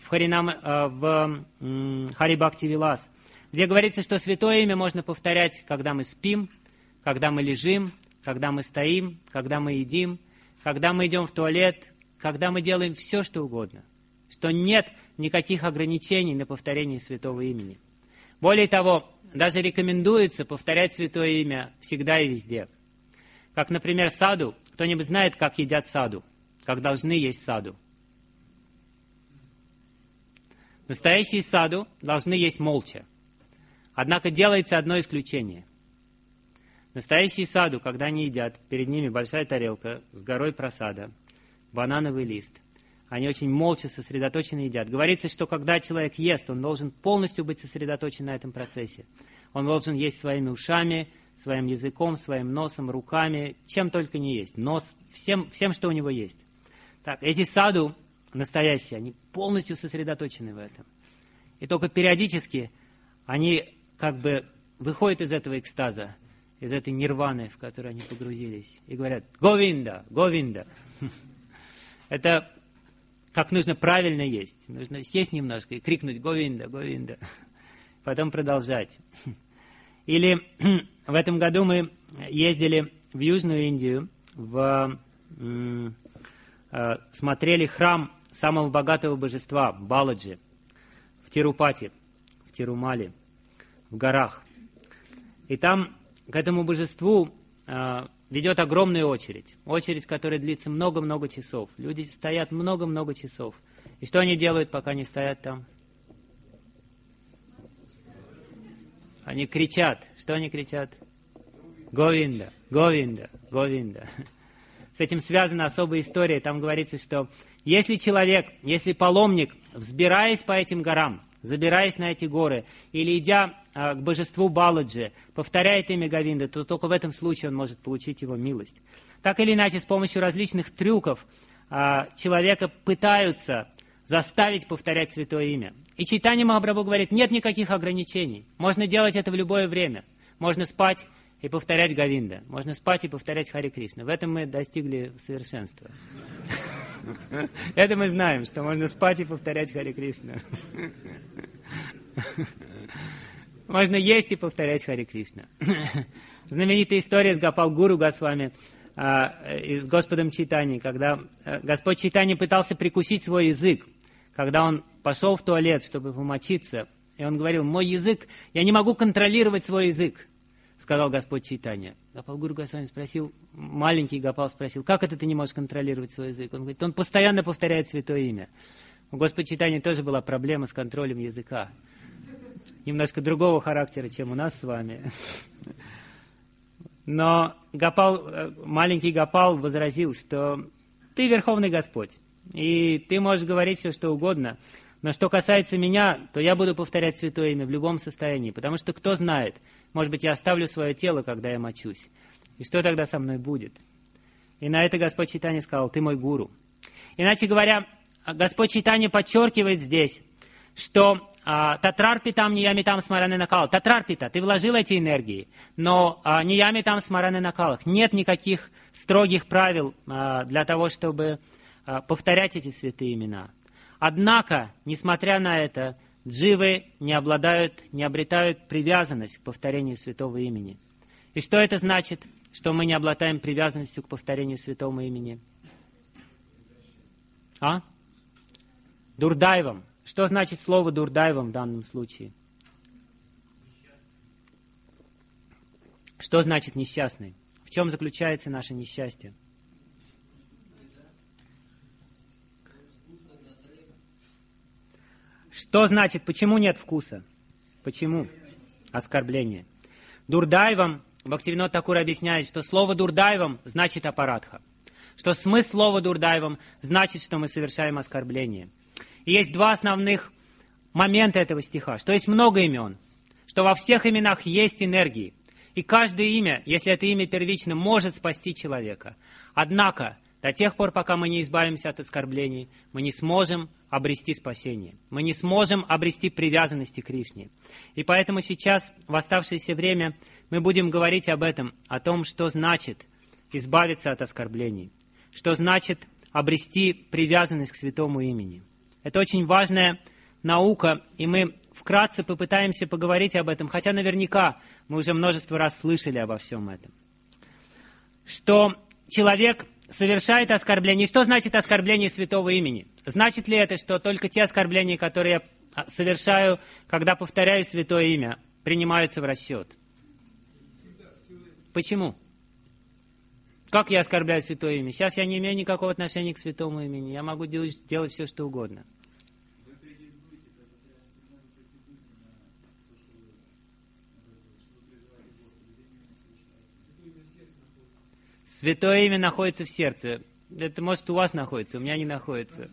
Хари Бхакти Вилас, где говорится, что святое имя можно повторять, когда мы спим, когда мы лежим, когда мы стоим, когда мы едим, когда мы идем в туалет, когда мы делаем все, что угодно. Что нет никаких ограничений на повторение святого имени. Более того, даже рекомендуется повторять святое имя всегда и везде. Как, например, саду. Кто-нибудь знает, как едят саду? Как должны есть саду? Настоящие саду должны есть молча. Однако делается одно исключение. Настоящие саду, когда они едят, перед ними большая тарелка с горой прасада, банановый лист. Они очень молча, сосредоточенно едят. Говорится, что когда человек ест, он должен полностью быть сосредоточен на этом процессе. Он должен есть своими ушами, своим языком, своим носом, руками, чем только не есть. Нос, всем, что у него есть. Так, эти саду настоящие, они полностью сосредоточены в этом. И только периодически они как бы выходят из этого экстаза, из этой нирваны, в которую они погрузились, и говорят «Говинда! Говинда!». Это как нужно правильно есть. Нужно съесть немножко и крикнуть «Говинда! Говинда!». Потом продолжать. Или в этом году мы ездили в Южную Индию, смотрели храм самого богатого божества Баладжи в Тирупати, в Тирумале, в горах. И там к этому божеству ведет огромная очередь. Очередь, которая длится много-много часов. Люди стоят много-много часов. И что они делают, пока они стоят там? Они кричат. Что они кричат? Говинда, Говинда, Говинда. С этим связана особая история. Там говорится, что если человек, если паломник, взбираясь по этим горам, забираясь на эти горы, или идя к божеству Баладжи, повторяет имя Говинда, то только в этом случае он может получить его милость. Так или иначе, с помощью различных трюков человека пытаются заставить повторять Святое Имя. И Чайтанья Махапрабху говорит, нет никаких ограничений. Можно делать это в любое время. Можно спать и повторять Говинда. Можно спать и повторять Харе Кришна. В этом мы достигли совершенства. Это мы знаем, что можно спать и повторять Харе Кришна. Можно есть и повторять Харе Кришна. Знаменитая история с Гопал Гуру Госвами и с Господом Чайтаньей, когда Господь Чайтанья пытался прикусить свой язык, когда он пошел в туалет, чтобы помочиться, и он говорил, мой язык, я не могу контролировать свой язык, сказал Господь Чайтанья. Гопал Гуру Госвами спросил, маленький Гопал спросил, как это ты не можешь контролировать свой язык? Он говорит, он постоянно повторяет Святое Имя. У Господа Чайтаньи тоже была проблема с контролем языка. Немножко другого характера, чем у нас с вами. Но маленький Гопал возразил, что ты Верховный Господь, и ты можешь говорить все, что угодно, но что касается меня, то я буду повторять Святое Имя в любом состоянии, потому что кто знает, может быть, я оставлю свое тело, когда я мочусь, и что тогда со мной будет? И на это Господь Чайтанья сказал, ты мой гуру. Иначе говоря, Господь Чайтанья подчеркивает здесь, что Татрарпитам ниямитам смараны накал. Татрарпита, ты вложил эти энергии, но ниямитам смараны накалах. Нет никаких строгих правил для того, чтобы повторять эти святые имена. Однако, несмотря на это, дживы не обретают привязанность к повторению святого имени. И что это значит, что мы не обладаем привязанностью к повторению святого имени? Дурдайвам. Что значит слово дурдайвам в данном случае? Что значит несчастный? В чем заключается наше несчастье? Что значит, почему нет вкуса? Почему? Оскорбление. Дурдайвам, Бхактивинод Такур объясняет, что слово дурдайвам значит апарадха. Что смысл слова дурдайвам значит, что мы совершаем оскорбление. И есть два основных момента этого стиха, что есть много имен, что во всех именах есть энергии, и каждое имя, если это имя первично, может спасти человека. Однако, до тех пор, пока мы не избавимся от оскорблений, мы не сможем обрести спасение, мы не сможем обрести привязанности к Кришне. И поэтому сейчас, в оставшееся время, мы будем говорить об этом, о том, что значит избавиться от оскорблений, что значит обрести привязанность к святому имени. Это очень важная наука, и мы вкратце попытаемся поговорить об этом, хотя наверняка мы уже множество раз слышали обо всем этом. Что человек совершает оскорбление. И что значит оскорбление святого имени? Значит ли это, что только те оскорбления, которые я совершаю, когда повторяю святое имя, принимаются в расчет? Почему? Как я оскорбляю святое имя? Сейчас я не имею никакого отношения к святому имени. Я могу делать все, что угодно. Святое имя находится в сердце. Это, может, у вас находится, у меня не находится.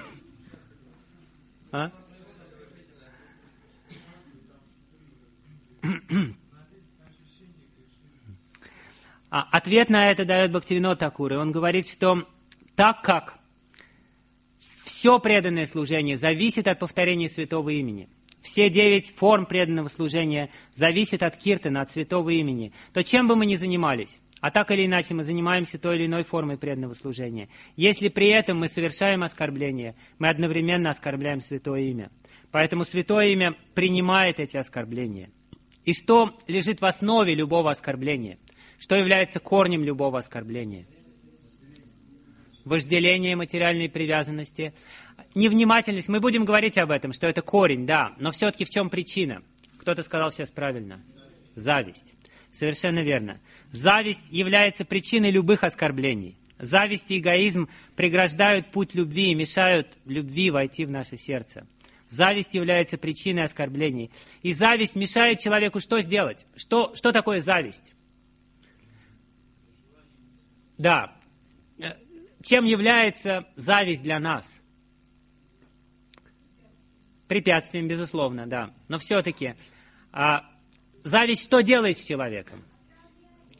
Ответ на это дает Бхактивинод Такур. И он говорит, что так как все преданное служение зависит от повторения святого имени, все 9 форм преданного служения зависят от киртана, от святого имени, то чем бы мы ни занимались, а так или иначе мы занимаемся той или иной формой преданного служения, если при этом мы совершаем оскорбление, мы одновременно оскорбляем святое имя. Поэтому святое имя принимает эти оскорбления. И что лежит в основе любого оскорбления? Что является корнем любого оскорбления? Вожделение, материальной привязанности. Невнимательность. Мы будем говорить об этом, что это корень, да. Но все-таки в чем причина? Кто-то сказал сейчас правильно. Зависть. Совершенно верно. Зависть является причиной любых оскорблений. Зависть и эгоизм преграждают путь любви и мешают любви войти в наше сердце. Зависть является причиной оскорблений. И зависть мешает человеку что сделать? Что такое зависть? Да. Чем является зависть для нас? Препятствием, безусловно, да. Но все-таки зависть что делает с человеком?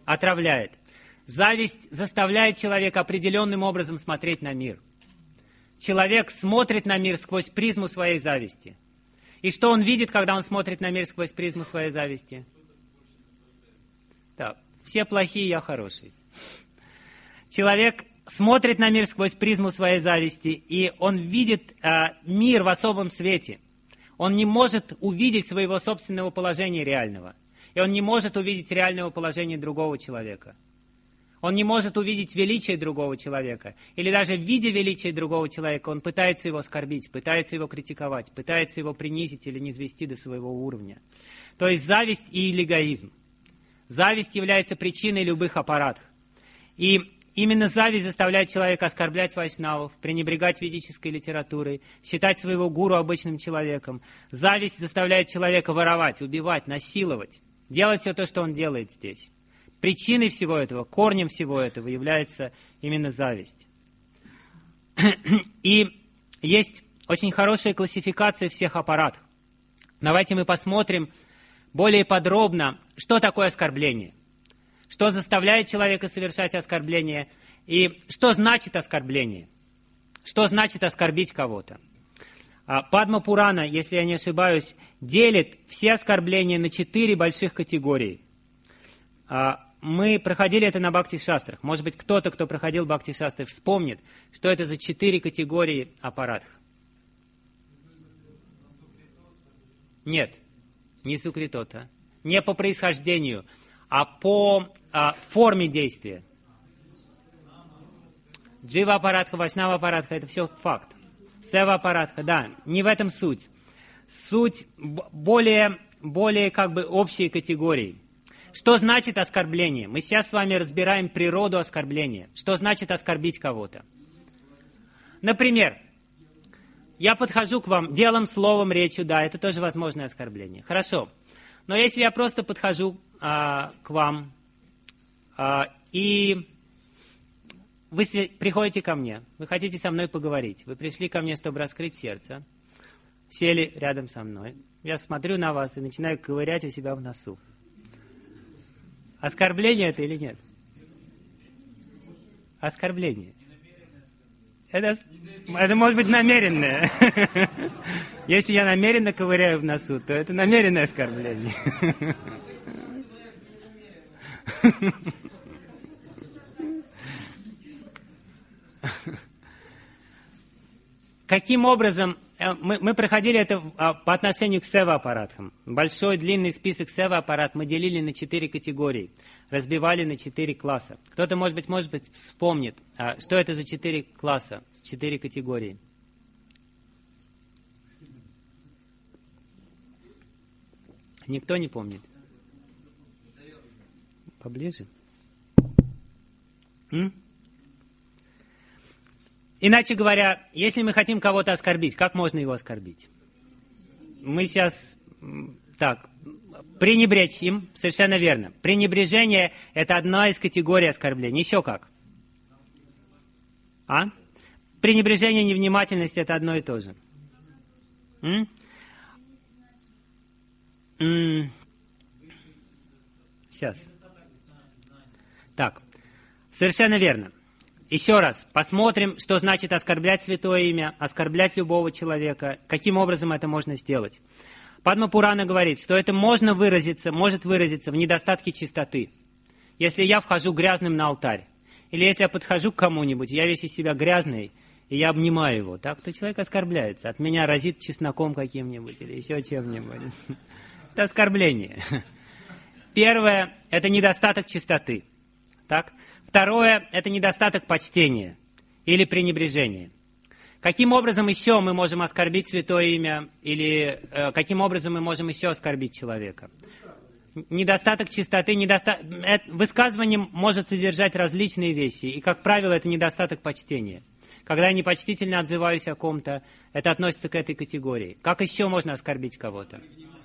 Отравляет. Зависть заставляет человека определенным образом смотреть на мир. человек смотрит на мир сквозь призму своей зависти. И что он видит, когда он смотрит на мир сквозь призму своей зависти? Так, все плохие, я хороший. Человек смотрит на мир сквозь призму своей зависти, и он видит мир в особом свете. Он не может увидеть своего собственного положения реального. И он не может увидеть реального положения другого человека. Он не может увидеть величие другого человека. Или даже видя величие другого человека, он пытается его оскорбить, пытается его критиковать, пытается его принизить или низвести до своего уровня. То есть зависть и эгоизм. Зависть является причиной любых аппаратов. И именно зависть заставляет человека оскорблять вайшнавов, пренебрегать ведической литературой, считать своего гуру обычным человеком. Зависть заставляет человека воровать, убивать, насиловать, делать все то, что он делает здесь. Причиной всего этого, корнем всего этого является именно зависть. И есть очень хорошая классификация всех аппаратов. Давайте мы посмотрим более подробно, что такое оскорбление. Что заставляет человека совершать оскорбление и что значит оскорбление. Что значит оскорбить кого-то. Падма Пурана, если я не ошибаюсь, делит все оскорбления на 4 больших категории. Мы проходили это на Бхакти-шастрах. Может быть, кто-то, кто проходил Бхакти-шастры, вспомнит, что это за 4 категории аппаратов. Нет, не сукритота. Не по происхождению, а по форме действия. Джива-аппаратха, Вайшнава-аппаратха – это все факт. Сева-аппаратха, да, не в этом суть. Суть более как бы общей категории. Что значит оскорбление? Мы сейчас с вами разбираем природу оскорбления. Что значит оскорбить кого-то? Например, я подхожу к вам делом, словом, речью, да, это тоже возможное оскорбление. Хорошо. Но если я просто подхожу к вам, и вы приходите ко мне, вы хотите со мной поговорить, вы пришли ко мне, чтобы раскрыть сердце, сели рядом со мной, я смотрю на вас и начинаю ковырять у себя в носу. Оскорбление это или нет? Оскорбление. Это может быть намеренное. Если я намеренно ковыряю в носу, то это намеренное оскорбление. Каким образом... Мы проходили это по отношению к сева-аппаратам. Большой длинный список сева-аппарат мы делили на 4 категории. Разбивали на 4 класса. Кто-то, может быть, вспомнит, что это за 4 класса, 4 категории. Никто не помнит? Поближе? Иначе говоря, если мы хотим кого-то оскорбить, как можно его оскорбить? Мы сейчас... Так, пренебречь им, совершенно верно. Пренебрежение – это одна из категорий оскорбления. Еще как? Пренебрежение, невнимательность – это одно и то же. Сейчас. Так, совершенно верно. Еще раз, посмотрим, что значит оскорблять святое имя, оскорблять любого человека, каким образом это можно сделать. Падма Пурана говорит, что это может выразиться в недостатке чистоты. Если я вхожу грязным на алтарь, или если я подхожу к кому-нибудь, я весь из себя грязный, и я обнимаю его, так, то человек оскорбляется. От меня разит чесноком каким-нибудь или еще чем-нибудь. Это оскорбление. Первое – это недостаток чистоты. Так? Второе – это недостаток почтения или пренебрежения. Каким образом еще мы можем оскорбить святое имя, или каким образом мы можем еще оскорбить человека? Недостаток чистоты, высказывание может содержать различные вещи, и, как правило, это недостаток почтения. Когда я непочтительно отзываюсь о ком-то, это относится к этой категории. Как еще можно оскорбить кого-то?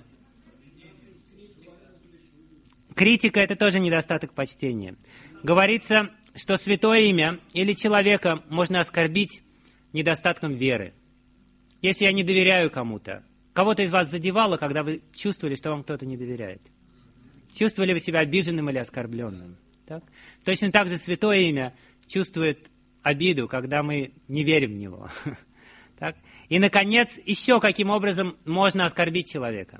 Критика – это тоже недостаток почтения. Говорится, что святое имя или человека можно оскорбить недостатком веры. Если я не доверяю кому-то, кого-то из вас задевало, когда вы чувствовали, что вам кто-то не доверяет? Чувствовали вы себя обиженным или оскорбленным? Так? Точно так же святое имя чувствует обиду, когда мы не верим в него. Так? И, наконец, еще каким образом можно оскорбить человека.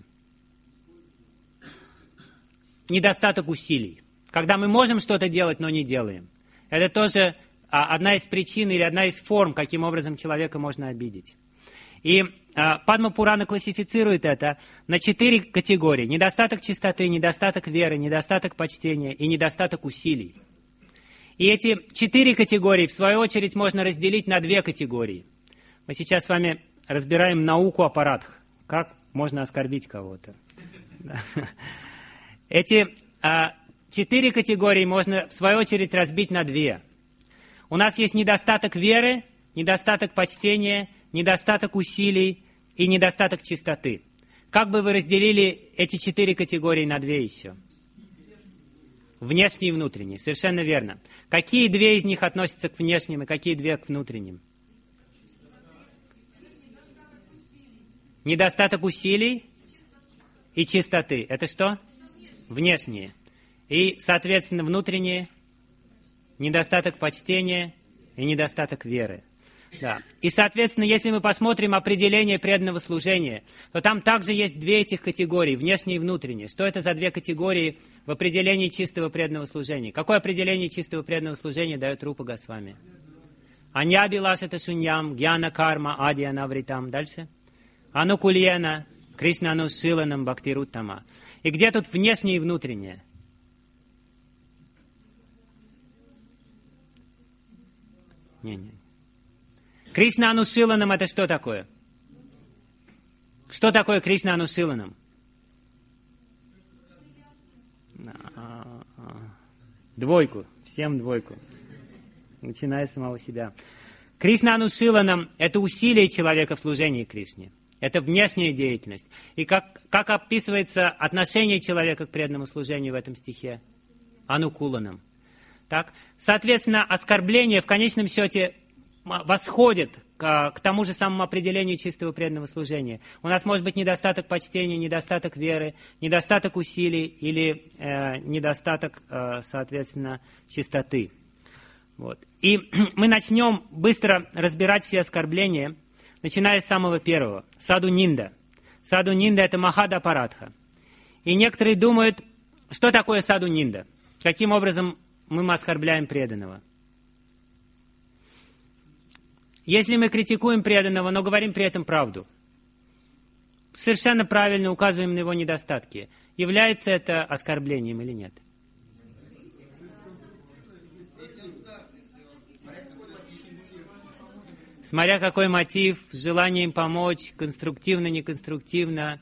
Недостаток усилий. Когда мы можем что-то делать, но не делаем. Это тоже одна из причин или одна из форм, каким образом человека можно обидеть. И Падма Пурана классифицирует это на 4 категории. Недостаток чистоты, недостаток веры, недостаток почтения и недостаток усилий. И эти 4 категории, в свою очередь, можно разделить на 2 категории. Мы сейчас с вами разбираем науку о парадхах. Как можно оскорбить кого-то. Эти 4 категории можно, в свою очередь, разбить на 2. У нас есть недостаток веры, недостаток почтения, недостаток усилий и недостаток чистоты. Как бы вы разделили эти 4 категории на 2 еще? Внешний и внутренний. Совершенно верно. Какие 2 из них относятся к внешним и какие 2 к внутренним? Недостаток усилий и чистоты. Это что? Внешние. И, соответственно, внутренние. Недостаток почтения и недостаток веры. Да. И, соответственно, если мы посмотрим определение преданного служения, то там также есть 2 этих категории, внешние и внутренние. Что это за 2 категории в определении чистого преданного служения? Какое определение чистого преданного служения дает Рупа Госвами? Аньябилашата шуньям, гьяна карма, ади анавритам. Дальше. Анукульена, кришнану шиланам бхактируттама. И где тут внешнее и внутреннее? Не. Кришна Анушиланам это что такое? Что такое Кришна Анушиланам? Двойку. Всем двойку. Начиная с самого себя. Кришна Анушиланам это усилие человека в служении Кришне. Это внешняя деятельность. И как описывается отношение человека к преданному служению в этом стихе? Анукуланам. Так? Соответственно, оскорбление в конечном счете восходит к тому же самому определению чистого преданного служения. У нас может быть недостаток почтения, недостаток веры, недостаток усилий или недостаток, соответственно, чистоты. Вот. И мы начнем быстро разбирать все оскорбления, начиная с самого первого. Саду Нинда. Саду Нинда – это Махада Парадха. И некоторые думают, что такое Саду Нинда? Каким образом мы оскорбляем преданного? Если мы критикуем преданного, но говорим при этом правду, совершенно правильно указываем на его недостатки, является это оскорблением или нет? Смотря какой мотив, с желанием помочь, конструктивно, неконструктивно,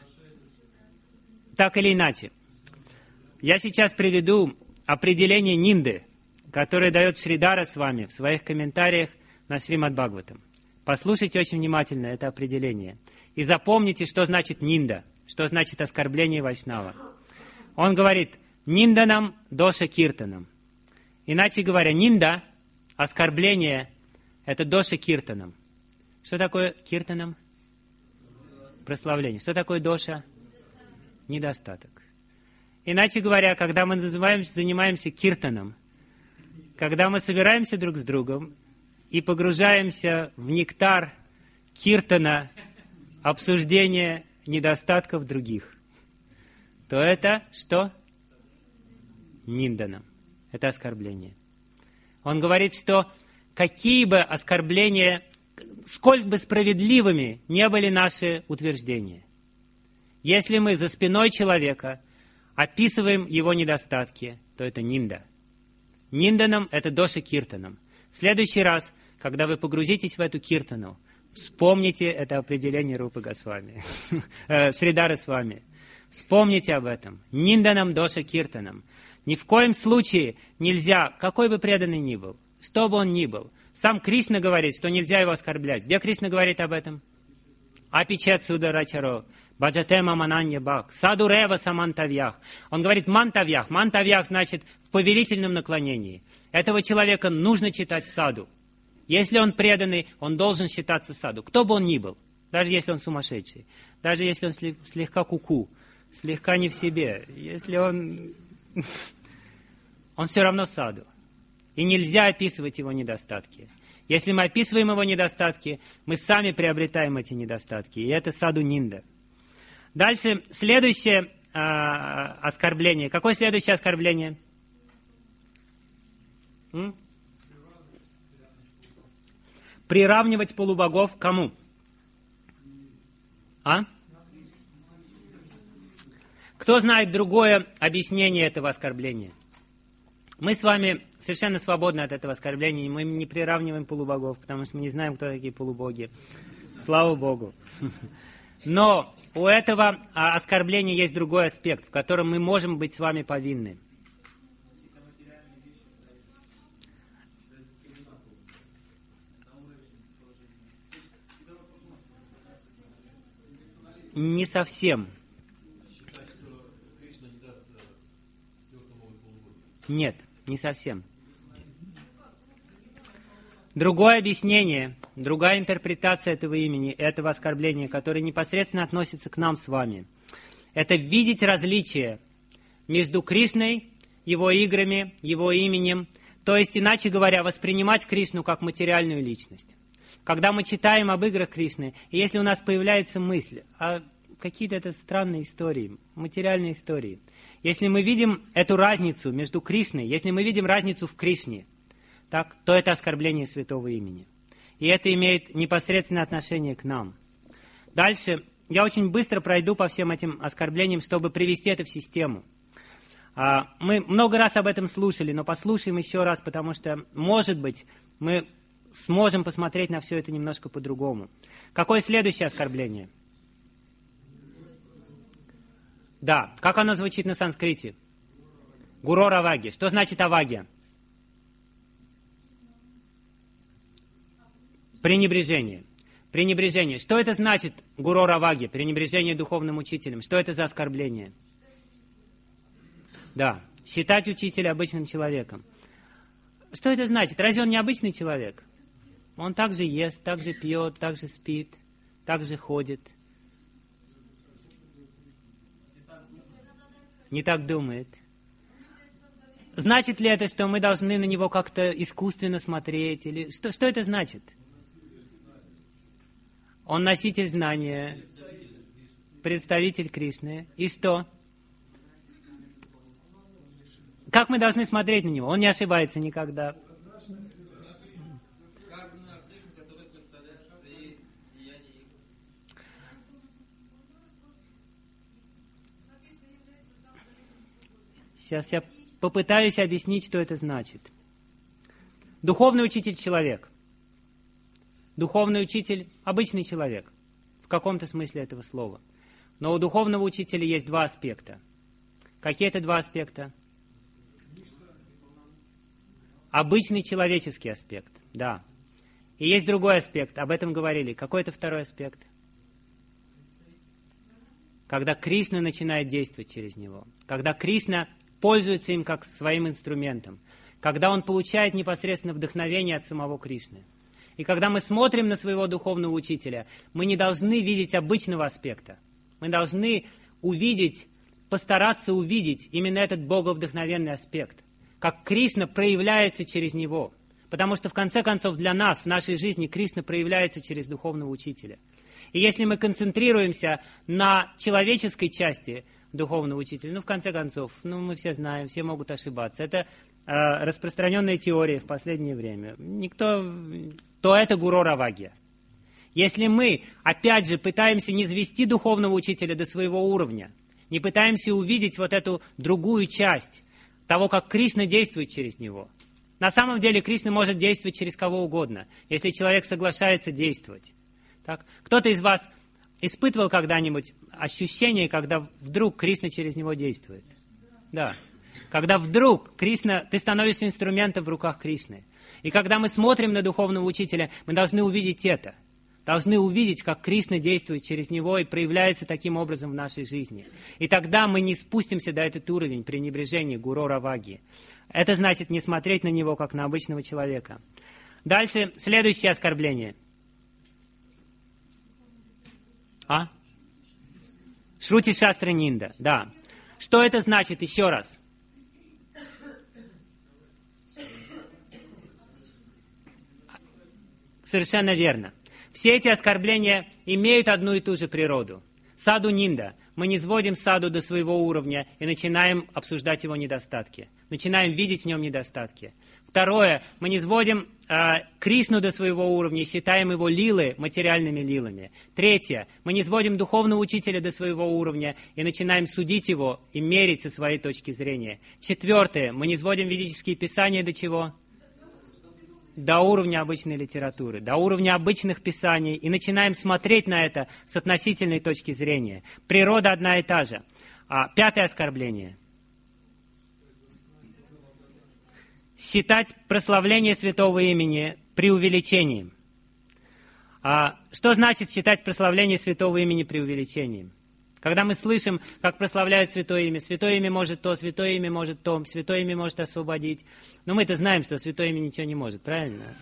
так или иначе. Я сейчас приведу определение нинды, которое дает Шридара с вами в своих комментариях на Шримад Бхагаватам. Послушайте очень внимательно это определение. И запомните, что значит нинда, что значит оскорбление Вайшнава. Он говорит, нинданам доша киртанам. Иначе говоря, нинда, оскорбление, это доша киртанам. Что такое киртанам? Прославление. Что такое доша? Недостаток. Иначе говоря, когда мы занимаемся киртаном, когда мы собираемся друг с другом и погружаемся в нектар киртана, обсуждения недостатков других, то это что? Ниндана. Это оскорбление. Он говорит, что какие бы оскорбления, сколь бы справедливыми не были наши утверждения, если мы за спиной человека описываем его недостатки, то это нинда. Нинданам это доша киртанам. В следующий раз, когда вы погрузитесь в эту киртану, вспомните это определение Рупы Госвами, Шридары с вами. Вспомните об этом. Нинданам доша киртанам. Ни в коем случае нельзя, какой бы преданный ни был, что бы он ни был. Сам Кришна говорит, что нельзя его оскорблять. Где Кришна говорит об этом? Апичет сударачаро, баджатема мананья бак, садурева самантавьях. Он говорит мантавьях. Мантавьях значит в повелительном наклонении. Этого человека нужно читать саду. Если он преданный, он должен считаться саду. Кто бы он ни был, даже если он сумасшедший, даже если он слегка куку, слегка не в себе, если он... Он все равно саду. И нельзя описывать его недостатки. Если мы описываем его недостатки, мы сами приобретаем эти недостатки. И это саду нинда. Дальше, следующее оскорбление. Какое следующее оскорбление? Приравнивать полубогов к кому? Кто знает другое объяснение этого оскорбления? Мы с вами совершенно свободны от этого оскорбления. Мы не приравниваем полубогов, потому что мы не знаем, кто такие полубоги. Слава Богу. Но у этого оскорбления есть другой аспект, в котором мы можем быть с вами повинны. Не совсем. Нет, не совсем. Другое объяснение, другая интерпретация этого имени, этого оскорбления, которое непосредственно относится к нам с вами, это видеть различие между Кришной, его играми, его именем, то есть, иначе говоря, воспринимать Кришну как материальную личность. Когда мы читаем об играх Кришны, и если у нас появляется мысль, какие-то это странные истории, материальные истории, если мы видим эту разницу между Кришной, если мы видим разницу в Кришне, так, то это оскорбление святого имени. И это имеет непосредственное отношение к нам. Дальше я очень быстро пройду по всем этим оскорблениям, чтобы привести это в систему. Мы много раз об этом слушали, но послушаем еще раз, потому что, может быть, мы сможем посмотреть на все это немножко по-другому. Какое следующее оскорбление? Да, как оно звучит на санскрите? Гурор аваги. Что значит авагия? Пренебрежение. Пренебрежение. Что это значит гурор аваги? Пренебрежение духовным учителем. Что это за оскорбление? Да, считать учителя обычным человеком. Что это значит? Разве он не обычный человек? Он также ест, также пьет, также спит, также ходит. Не так думает. Значит ли это, что мы должны на него как-то искусственно смотреть? Или что это значит? Он носитель знания, представитель Кришны. И что? Как мы должны смотреть на него? Он не ошибается никогда. Сейчас я попытаюсь объяснить, что это значит. Духовный учитель – человек. Духовный учитель – обычный человек, в каком-то смысле этого слова. Но у духовного учителя есть два аспекта. Какие это два аспекта? Обычный человеческий аспект, да. И есть другой аспект, об этом говорили. Какой это второй аспект? Когда Кришна начинает действовать через него. Когда Кришна пользуется им как своим инструментом. Когда он получает непосредственно вдохновение от самого Кришны. И когда мы смотрим на своего духовного учителя, мы не должны видеть обычного аспекта. Мы должны увидеть, постараться увидеть именно этот боговдохновенный аспект. Как Кришна проявляется через него. Потому что, в конце концов, для нас, в нашей жизни, Кришна проявляется через духовного учителя. И если мы концентрируемся на человеческой части духовного учителя, в конце концов, мы все знаем, все могут ошибаться. Это распространенная теория в последнее время. То это гурор авагия. Если мы, опять же, пытаемся не звести духовного учителя до своего уровня, не пытаемся увидеть вот эту другую часть того, как Кришна действует через него. На самом деле Кришна может действовать через кого угодно, если человек соглашается действовать. Так? Кто-то из вас испытывал когда-нибудь ощущение, когда вдруг Кришна через него действует? Да. Когда вдруг ты становишься инструментом в руках Кришны. И когда мы смотрим на духовного учителя, мы должны увидеть это. Должны увидеть, как Кришна действует через него и проявляется таким образом в нашей жизни. И тогда мы не спустимся до этот уровень пренебрежения гурор аваги. Это значит не смотреть на него, как на обычного человека. Дальше, следующее оскорбление. Шрути Шастра Нинда, да. Что это значит еще раз? Совершенно верно. Все эти оскорбления имеют одну и ту же природу. Саду нинда. Мы не сводим саду до своего уровня и начинаем обсуждать его недостатки. Начинаем видеть в нем недостатки. Второе. Мы не сводим Кришну до своего уровня и считаем его лилы материальными лилами. Третье. Мы не сводим духовного учителя до своего уровня и начинаем судить его и мерить со своей точки зрения. Четвертое. Мы не сводим ведические писания до чего? До уровня обычной литературы, до уровня обычных писаний, и начинаем смотреть на это с относительной точки зрения. Природа одна и та же. Пятое оскорбление. Считать прославление святого имени преувеличением. Что значит считать прославление святого имени преувеличением? Когда мы слышим, как прославляют святое имя может то, святое имя может то, святое имя может освободить. Но мы-то знаем, что святое имя ничего не может, правильно?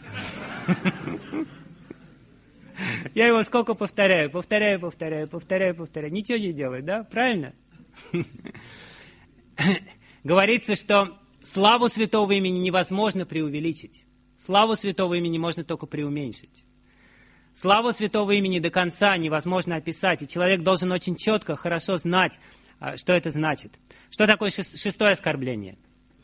Я его сколько повторяю. Ничего не делает, да? Правильно? Говорится, что славу святого имени невозможно преувеличить. Славу святого имени можно только преуменьшить. Славу святого имени до конца невозможно описать, и человек должен очень четко, хорошо знать, что это значит. Что такое шестое оскорбление?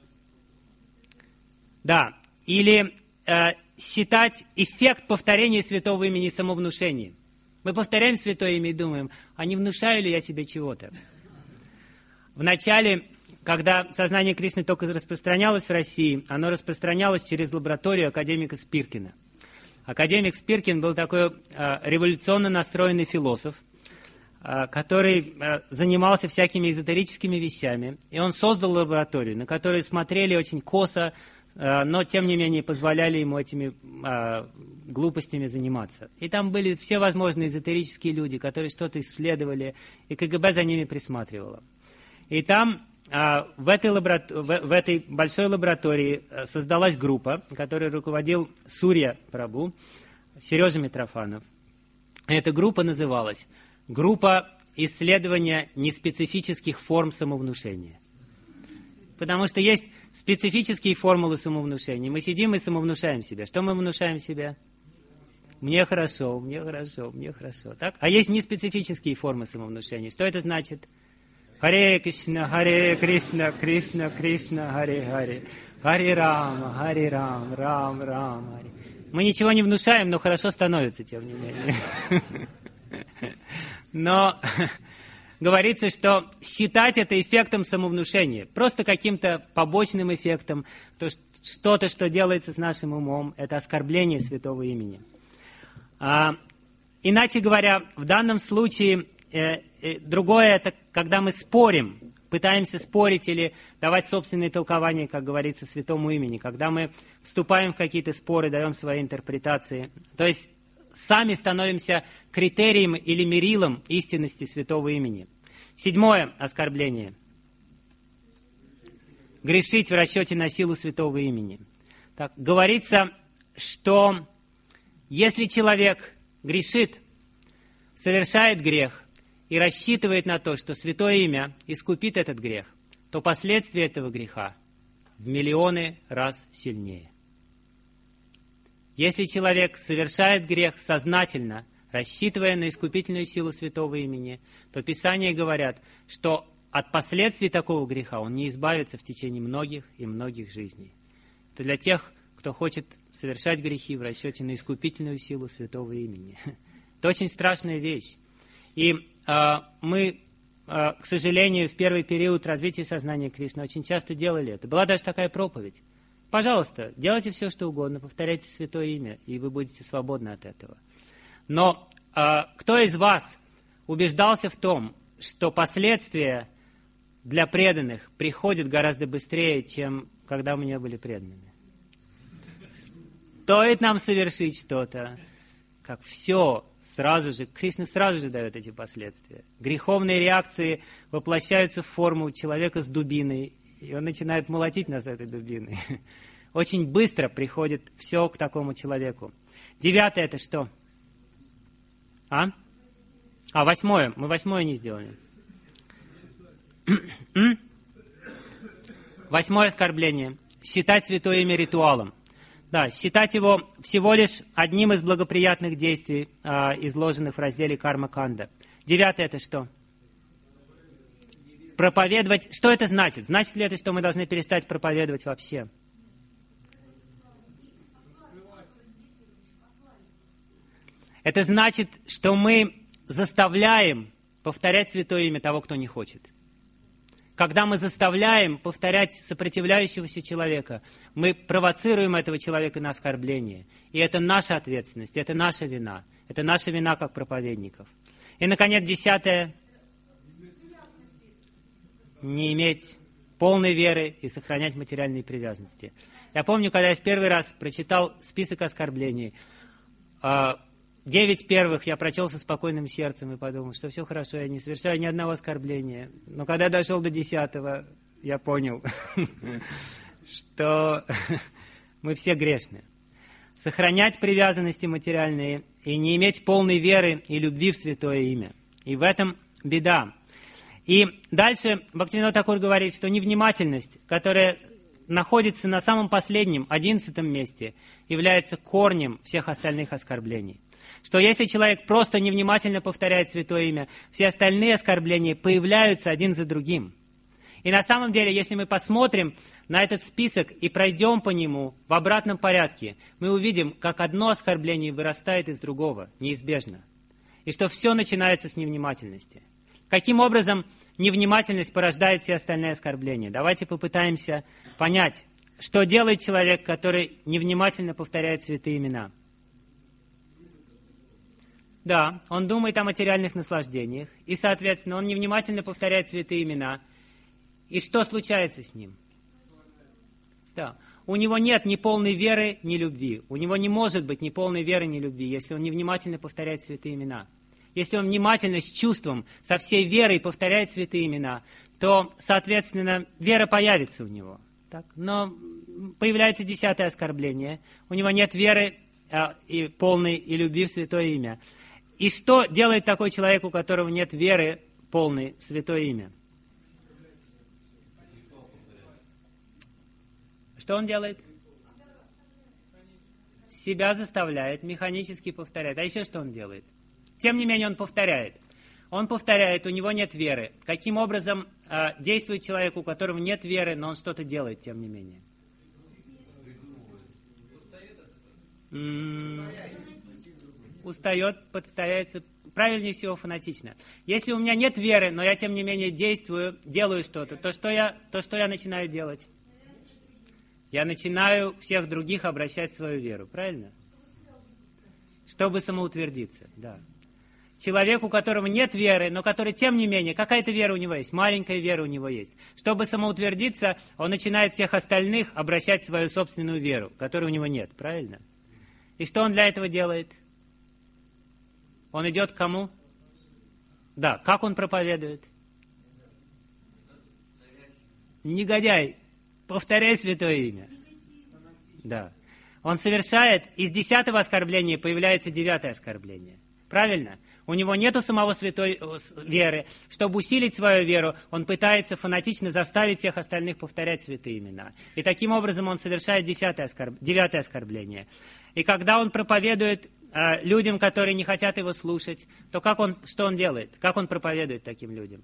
Да, или считать эффект повторения святого имени самовнушением. Мы повторяем святое имя и думаем, а не внушаю ли я себе чего-то? Вначале, когда сознание Кришны только распространялось в России, оно распространялось через лабораторию академика Спиркина. Академик Спиркин был такой революционно настроенный философ, который занимался всякими эзотерическими вещами. И он создал лабораторию, на которую смотрели очень косо, но тем не менее позволяли ему этими глупостями заниматься. И там были все возможные эзотерические люди, которые что-то исследовали, и КГБ за ними присматривало. И там в этой большой лаборатории создалась группа, которой руководил Сурья Прабху, Сережа Митрофанов. Эта группа называлась «Группа исследования неспецифических форм самовнушения». Потому что есть специфические формулы самовнушения. Мы сидим и самовнушаем себя. Что мы внушаем себе? Мне хорошо, мне хорошо, мне хорошо. Так? А есть неспецифические формы самовнушения. Что это значит? Харе Кришна, Кришна, Кришна, Харе Харе, Харе Рам, Рам, Харе. Мы ничего не внушаем, но хорошо становится, тем не менее. Но говорится, что считать это эффектом самовнушения, просто каким-то побочным эффектом, то что-то, что делается с нашим умом, это оскорбление святого имени. Иначе говоря, в данном случае другое, это когда мы спорим, пытаемся спорить или давать собственные толкования, как говорится, святому имени, когда мы вступаем в какие-то споры, даем свои интерпретации, то есть сами становимся критерием или мерилом истинности святого имени. Седьмое оскорбление. Грешить в расчете на силу святого имени. Так, говорится, что если человек грешит, совершает грех и рассчитывает на то, что святое имя искупит этот грех, то последствия этого греха в миллионы раз сильнее. Если человек совершает грех сознательно, рассчитывая на искупительную силу святого имени, то Писания говорят, что от последствий такого греха он не избавится в течение многих и многих жизней. Это для тех, кто хочет совершать грехи в расчете на искупительную силу святого имени. Это очень страшная вещь. И мы, к сожалению, в первый период развития сознания Кришны очень часто делали это. Была даже такая проповедь. Пожалуйста, делайте все, что угодно, повторяйте святое имя, и вы будете свободны от этого. Но кто из вас убеждался в том, что последствия для преданных приходят гораздо быстрее, чем когда мы не были преданными? Стоит нам совершить что-то, как все сразу же, Кришна сразу же дает эти последствия. Греховные реакции воплощаются в форму человека с дубиной, и он начинает молотить нас этой дубиной. Очень быстро приходит все к такому человеку. Девятое это что? Восьмое. Мы восьмое не сделали. Восьмое оскорбление. Считать святое имя ритуалом. Да, считать его всего лишь одним из благоприятных действий, изложенных в разделе Карма-канда. 9 это что? Проповедовать. Что это значит? Значит ли это, что мы должны перестать проповедовать вообще? Это значит, что мы заставляем повторять святое имя того, кто не хочет. Когда мы заставляем повторять сопротивляющегося человека, мы провоцируем этого человека на оскорбление. И это наша ответственность, это наша вина. Это наша вина как проповедников. И, наконец, 10. Не иметь полной веры и сохранять материальные привязанности. Я помню, когда я в первый раз прочитал список оскорблений, 9 первых я прочел со спокойным сердцем и подумал, что все хорошо, я не совершаю ни одного оскорбления. Но когда я дошел до 10, я понял, что мы все грешны. Сохранять привязанности материальные и не иметь полной веры и любви в святое имя. И в этом беда. И дальше Бхактивинода Тхакур говорит, что невнимательность, которая находится на самом последнем, 11 месте, является корнем всех остальных оскорблений. Что если человек просто невнимательно повторяет святое имя, все остальные оскорбления появляются один за другим. И на самом деле, если мы посмотрим на этот список и пройдем по нему в обратном порядке, мы увидим, как одно оскорбление вырастает из другого, неизбежно. И что все начинается с невнимательности. Каким образом невнимательность порождает все остальные оскорбления? Давайте попытаемся понять, что делает человек, который невнимательно повторяет святые имена. Да, он думает о материальных наслаждениях, и, соответственно, он невнимательно повторяет святые имена. И что случается с ним? Да, у него нет ни полной веры, ни любви. У него не может быть ни полной веры, ни любви, если он невнимательно повторяет святые имена. Если он внимательно, с чувством, со всей верой повторяет святые имена, то, соответственно, вера появится у него. Так? Но появляется 10 оскорбление. У него нет веры и полной и любви в святое имя. И что делает такой человек, у которого нет веры полной в святое имя? Что он делает? Себя заставляет, механически повторяет. А еще что он делает? Тем не менее он повторяет. Он повторяет, у него нет веры. Каким образом действует человек, у которого нет веры, но он что-то делает, тем не менее? Устает, повторяется, правильнее всего фанатично. Если у меня нет веры, но я тем не менее действую, делаю что-то, то что я начинаю делать? Я начинаю всех других обращать в свою веру, правильно? Чтобы самоутвердиться, да. Человек, у которого нет веры, но который, тем не менее, какая-то вера у него есть, маленькая вера у него есть. Чтобы самоутвердиться, он начинает всех остальных обращать в свою собственную веру, которой у него нет, правильно? И что он для этого делает? Он идет к кому? Да, как он проповедует? Негодяй, повторяй святое имя. Да. Он совершает, из 10 оскорбления появляется 9 оскорбление. Правильно? У него нету самого святой веры. Чтобы усилить свою веру, он пытается фанатично заставить всех остальных повторять святые имена. И таким образом он совершает 9 оскорбление. И когда он проповедует людям, которые не хотят его слушать, то что он делает? Как он проповедует таким людям?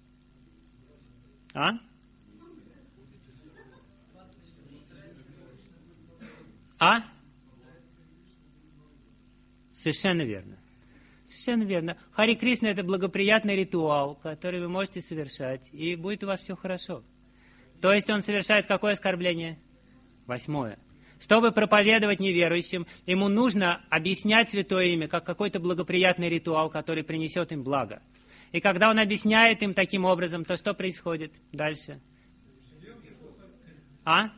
А? А? Совершенно верно. Совершенно верно. Хари Кришна — это благоприятный ритуал, который вы можете совершать, и будет у вас все хорошо. То есть он совершает какое оскорбление? 8. Чтобы проповедовать неверующим, ему нужно объяснять святое имя как какой-то благоприятный ритуал, который принесет им благо. И когда он объясняет им таким образом, то что происходит дальше? А?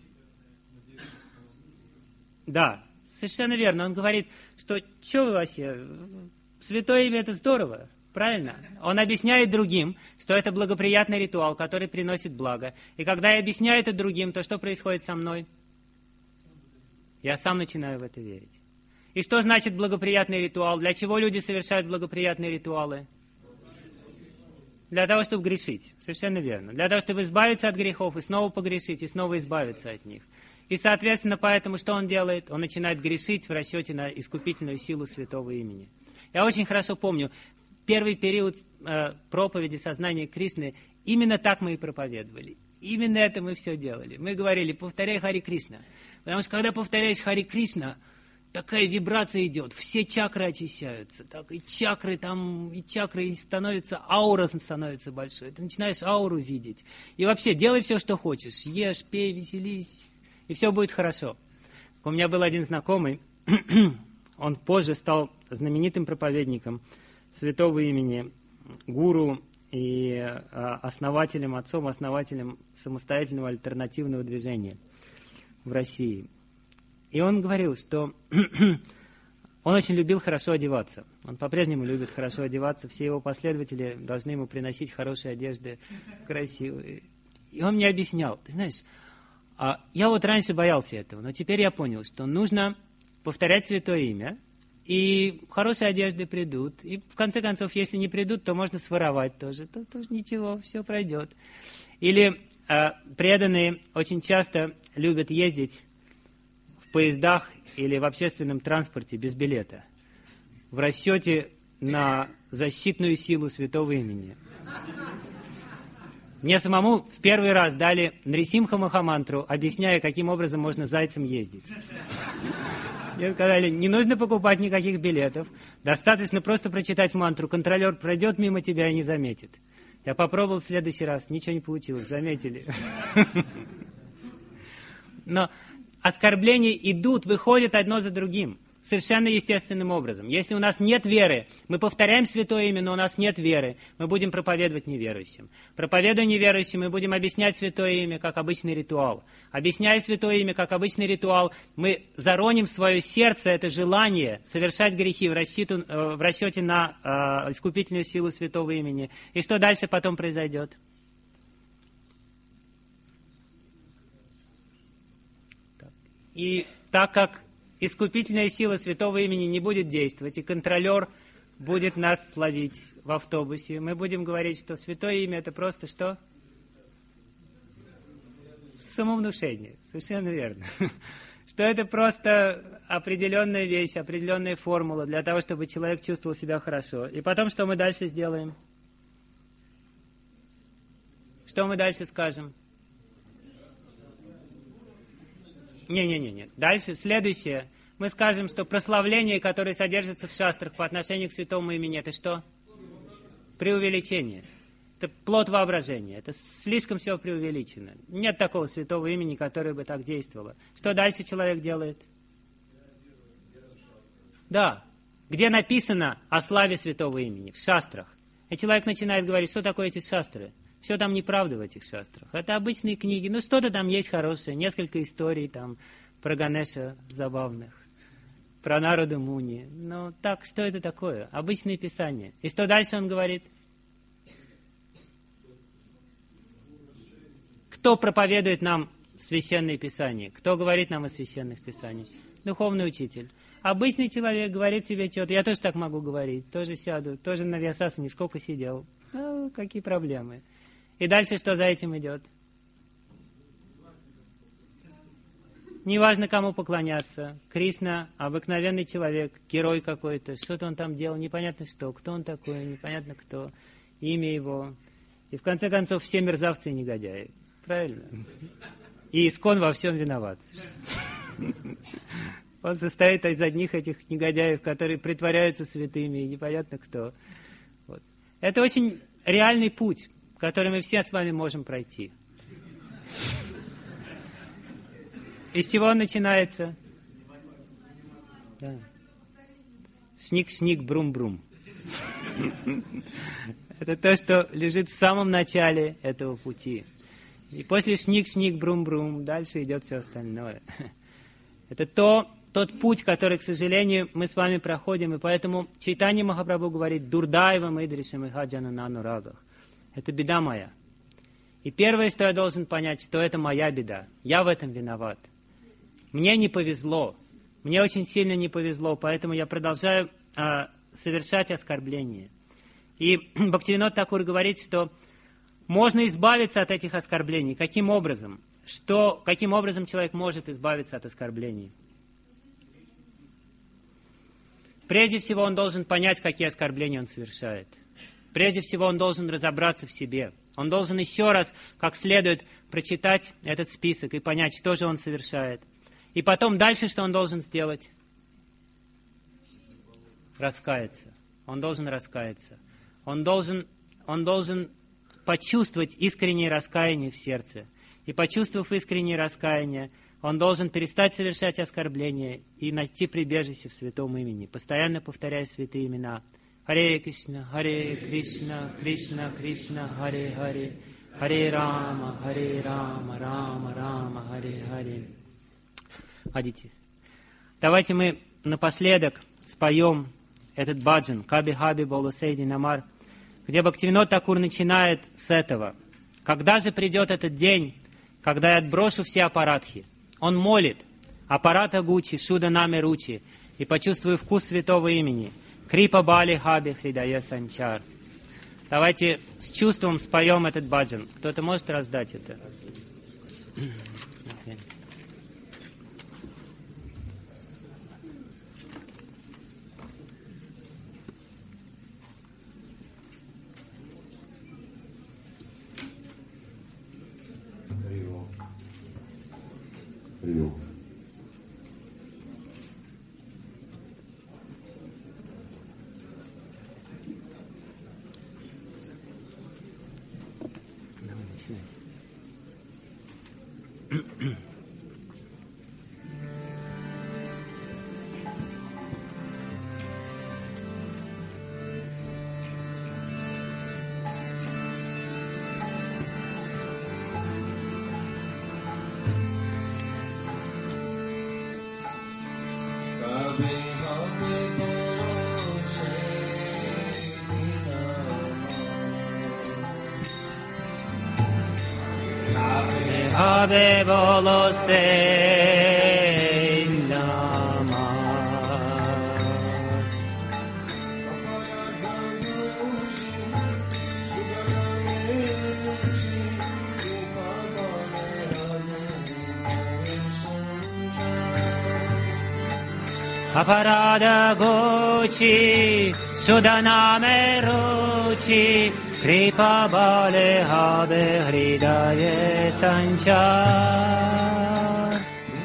Да, совершенно верно. Он говорит, что вы вообще, святое имя — это здорово, правильно? Он объясняет другим, что это благоприятный ритуал, который приносит благо. И когда я объясняю это другим, то что происходит со мной? Я сам начинаю в это верить. И что значит благоприятный ритуал? Для чего люди совершают благоприятные ритуалы? Для того, чтобы грешить. Совершенно верно. Для того, чтобы избавиться от грехов и снова погрешить, и снова избавиться от них. И, соответственно, поэтому что он делает? Он начинает грешить в расчете на искупительную силу святого имени. Я очень хорошо помню, первый период проповеди сознания Кришны, именно так мы и проповедовали. Именно это мы все делали. Мы говорили, повторяй Хари Кришна. Потому что когда повторяешь Хари Кришна, такая вибрация идет, все чакры очищаются. Так, и чакры и становится, аура становится большой. Ты начинаешь ауру видеть. И вообще, делай все, что хочешь. Ешь, пей, веселись. И все будет хорошо. У меня был один знакомый, он позже стал знаменитым проповедником святого имени, гуру и отцом-основателем самостоятельного альтернативного движения в России. И он говорил, что он очень любил хорошо одеваться. Он по-прежнему любит хорошо одеваться. Все его последователи должны ему приносить хорошие одежды, красивые. И он мне объяснял, ты знаешь, я вот раньше боялся этого, но теперь я понял, что нужно повторять святое имя, и хорошие одежды придут. И в конце концов, если не придут, то можно своровать тоже. То тоже ничего, все пройдет. Или преданные очень часто любят ездить в поездах или в общественном транспорте без билета, в расчете на защитную силу святого имени. Мне самому в первый раз дали Нрисимха Махамантру, объясняя, каким образом можно зайцем ездить. Мне сказали, не нужно покупать никаких билетов, достаточно просто прочитать мантру, контролер пройдет мимо тебя и не заметит. Я попробовал в следующий раз, ничего не получилось, заметили. Но оскорбления идут, выходят одно за другим, совершенно естественным образом. Если у нас нет веры, мы повторяем святое имя, но у нас нет веры, мы будем проповедовать неверующим. Проповедуя неверующим, мы будем объяснять святое имя как обычный ритуал. Объясняя святое имя как обычный ритуал, мы зароним в свое сердце это желание совершать грехи в расчете на искупительную силу святого имени. И что дальше потом произойдет? И так как искупительная сила святого имени не будет действовать, и контролер будет нас ловить в автобусе, мы будем говорить, что святое имя это просто что? Самовнушение. Совершенно верно. Что это просто определенная вещь, определенная формула для того, чтобы человек чувствовал себя хорошо. И потом что мы дальше сделаем? Что мы дальше скажем? Не. Дальше, следующее. Мы скажем, что прославление, которое содержится в шастрах по отношению к святому имени, это что? Преувеличение. Это плод воображения. Это слишком все преувеличено. Нет такого святого имени, которое бы так действовало. Что дальше человек делает? Да. Где написано о славе святого имени? В шастрах. И человек начинает говорить, что такое эти шастры? Все там неправда в этих шастрах. Это обычные книги. Ну, что-то там есть хорошее. Несколько историй там про Ганеша забавных. Про Нараду Муни. Ну, так, что это такое? Обычные писания. И что дальше он говорит? Кто проповедует нам священные писания? Кто говорит нам о священных писаниях? Духовный учитель. Обычный человек говорит себе что-то. Я тоже так могу говорить. Тоже сяду. Тоже на Вьясасане сколько сидел. Ну, какие проблемы? И дальше что за этим идет? Неважно, кому поклоняться. Кришна, обыкновенный человек, герой какой-то, что-то он там делал, непонятно что, кто он такой, непонятно кто, имя его. И в конце концов все мерзавцы и негодяи. Правильно? И Искон во всем виноват. Он состоит из одних этих негодяев, которые притворяются святыми, и непонятно кто. Вот. Это очень реальный путь, который мы все с вами можем пройти. Из чего он начинается? Да. Сник-сник, брум-брум. Это то, что лежит в самом начале этого пути. И после сник-сник, брум-брум дальше идет все остальное. Это тот путь, который, к сожалению, мы с вами проходим, и поэтому Чайтанья Махапрабху говорит «Дурдайва мидришам ихаджана на анурагах». Это беда моя. И первое, что я должен понять, что это моя беда. Я в этом виноват. Мне не повезло. Мне очень сильно не повезло, поэтому я продолжаю совершать оскорбления. И Бхактивинод Такур говорит, что можно избавиться от этих оскорблений. Каким образом? Каким образом человек может избавиться от оскорблений? Прежде всего, он должен понять, какие оскорбления он совершает. Прежде всего, он должен разобраться в себе. Он должен еще раз, как следует, прочитать этот список и понять, что же он совершает. И потом дальше, что он должен сделать? Раскаяться. Он должен раскаяться. Он должен почувствовать искреннее раскаяние в сердце. И почувствовав искреннее раскаяние, он должен перестать совершать оскорбления и найти прибежище в святом имени, постоянно повторяя святые имена. Харе Кришна, Кришна Кришна, Харе Харе, Харе Рама, Рама Рама, Харе Харе. Ходите. Давайте мы напоследок споем этот баджан «Каби Хаби Боло Сейди Намар», где Бхактивинод Такур начинает с этого. Когда же придет этот день, когда я отброшу все аппаратхи? Он молит аппарата Гучи, Шуда Наме Ручи, и почувствую вкус святого имени. Крипа Бали Хаби Хридая Санчар. Давайте с чувством споем этот баджан. Кто-то может раздать это? Привет. Habe bolo se nama. Aparada Gucci, Sudaname Ruchi, Kripa Bale Habe Hridaye Sanchar.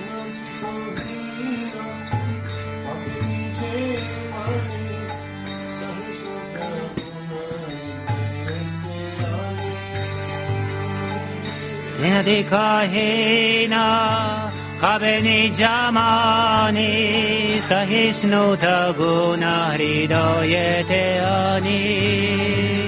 Dinadikahina Kabeni Jamani Sahisnuta Guna Hridaye Teani.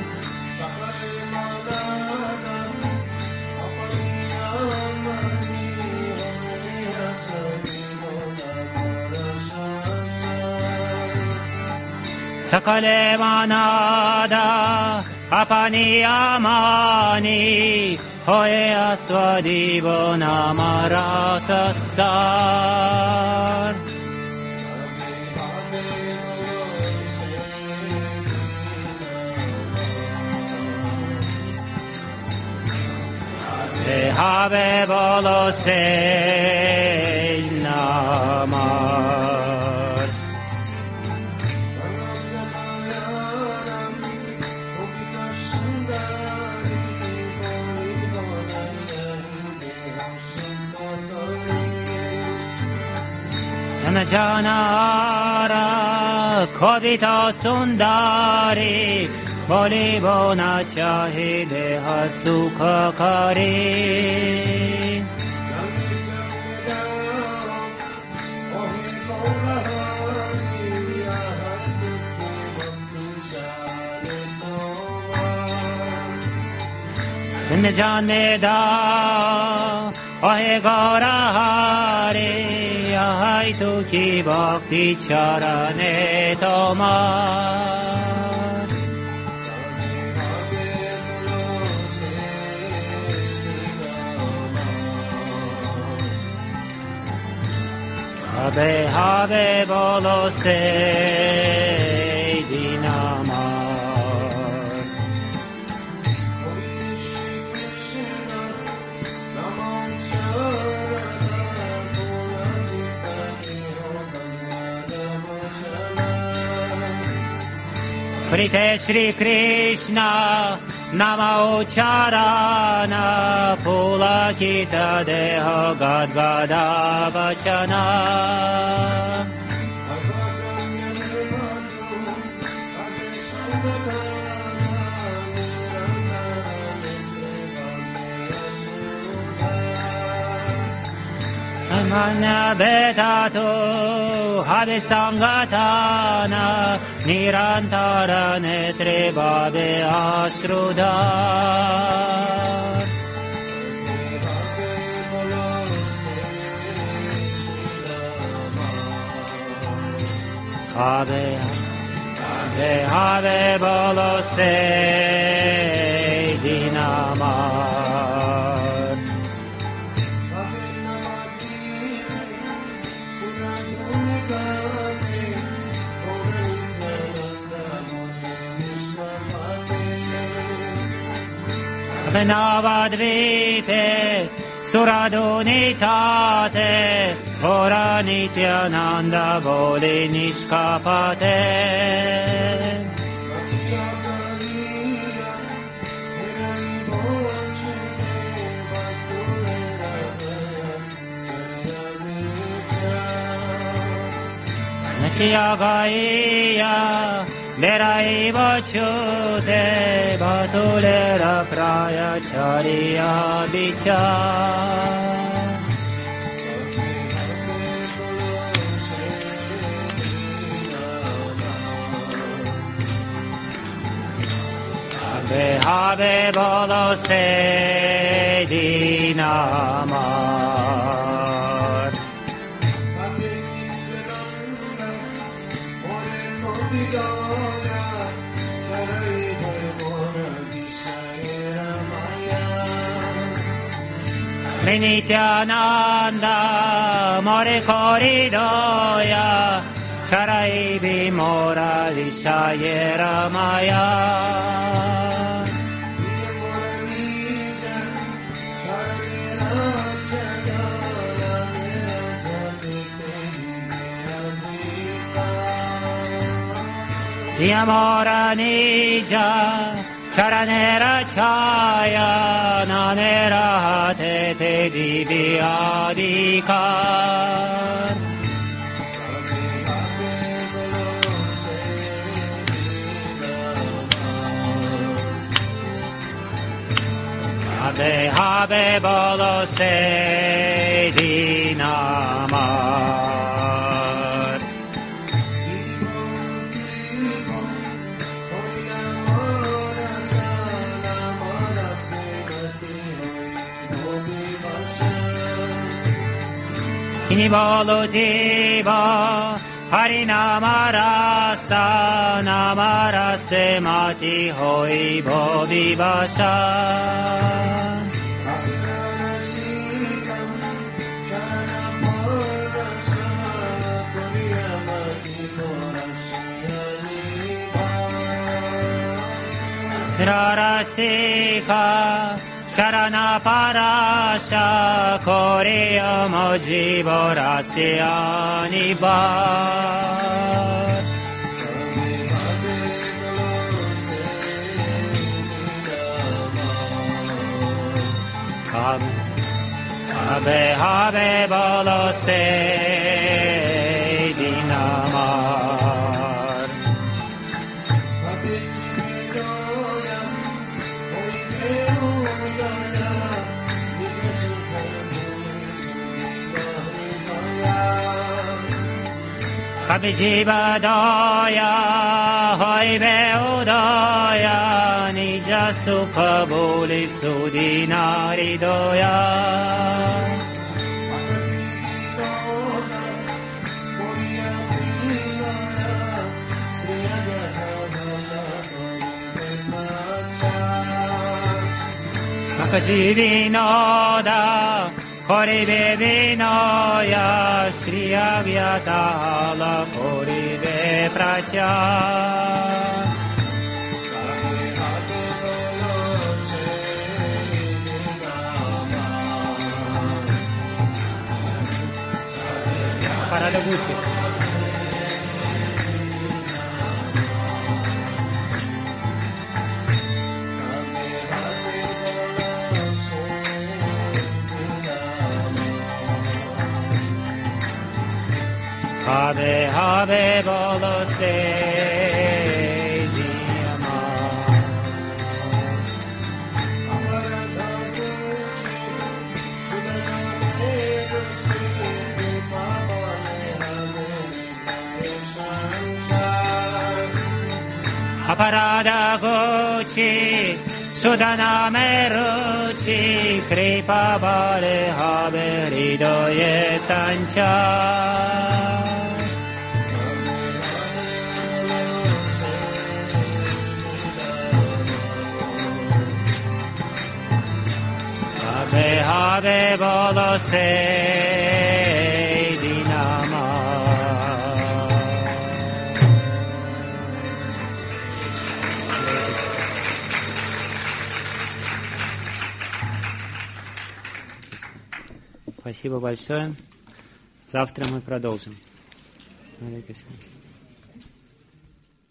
Sakale manada apani amani hoye aswadivo namara sassar. Habe bolo se namar. Janara Kavita Sundari Boli Bona Chahide Hasukha Kari. Jane da Ahe Gaurahari Ahai tu ki bhakti charane tomar. Habe habe bolo se dinamar. Prite Shri Krishna Nama Ucharana Pulakita Deha Gadgada Vachana Mana Betato Havisangatana Nirantara Netre Babe Asruda Have Bolo Se Dinamar Navadvite Suradunitate Ora Nityananda Voli Nishkapate Nachiyagaiya Merai Vachute Bhatulera Praya Chariya Bicha Have Bolo Se Dinamar Nityananda More Koridoya Charai Bimora Vishayera Maya Yamora Nija Charanera Chaya Nanera Hate Te Divyadikar Have Bolo Se Dinamar Inivolutiva Harinamarasa Namarase Mati Hoi Bhovivasha Rarasika Charana Parasha Korea Mojivo Rasyani Bar Have Bolo Se Dinamar Kabhijiva Daya Hoibe Udaya Nija Sukha Boli Sudinari Doya Makajivinoda Koribe Vinoya Shri Avyatala Koribe Pracha Para the Gucci Habe habe bolo se diyama. Aparada gochi Sudana meruchi kripa bale habe hridoye sancha. Habe habe bolo se dinama. Спасибо большое. Завтра мы продолжим. Харе Кришна.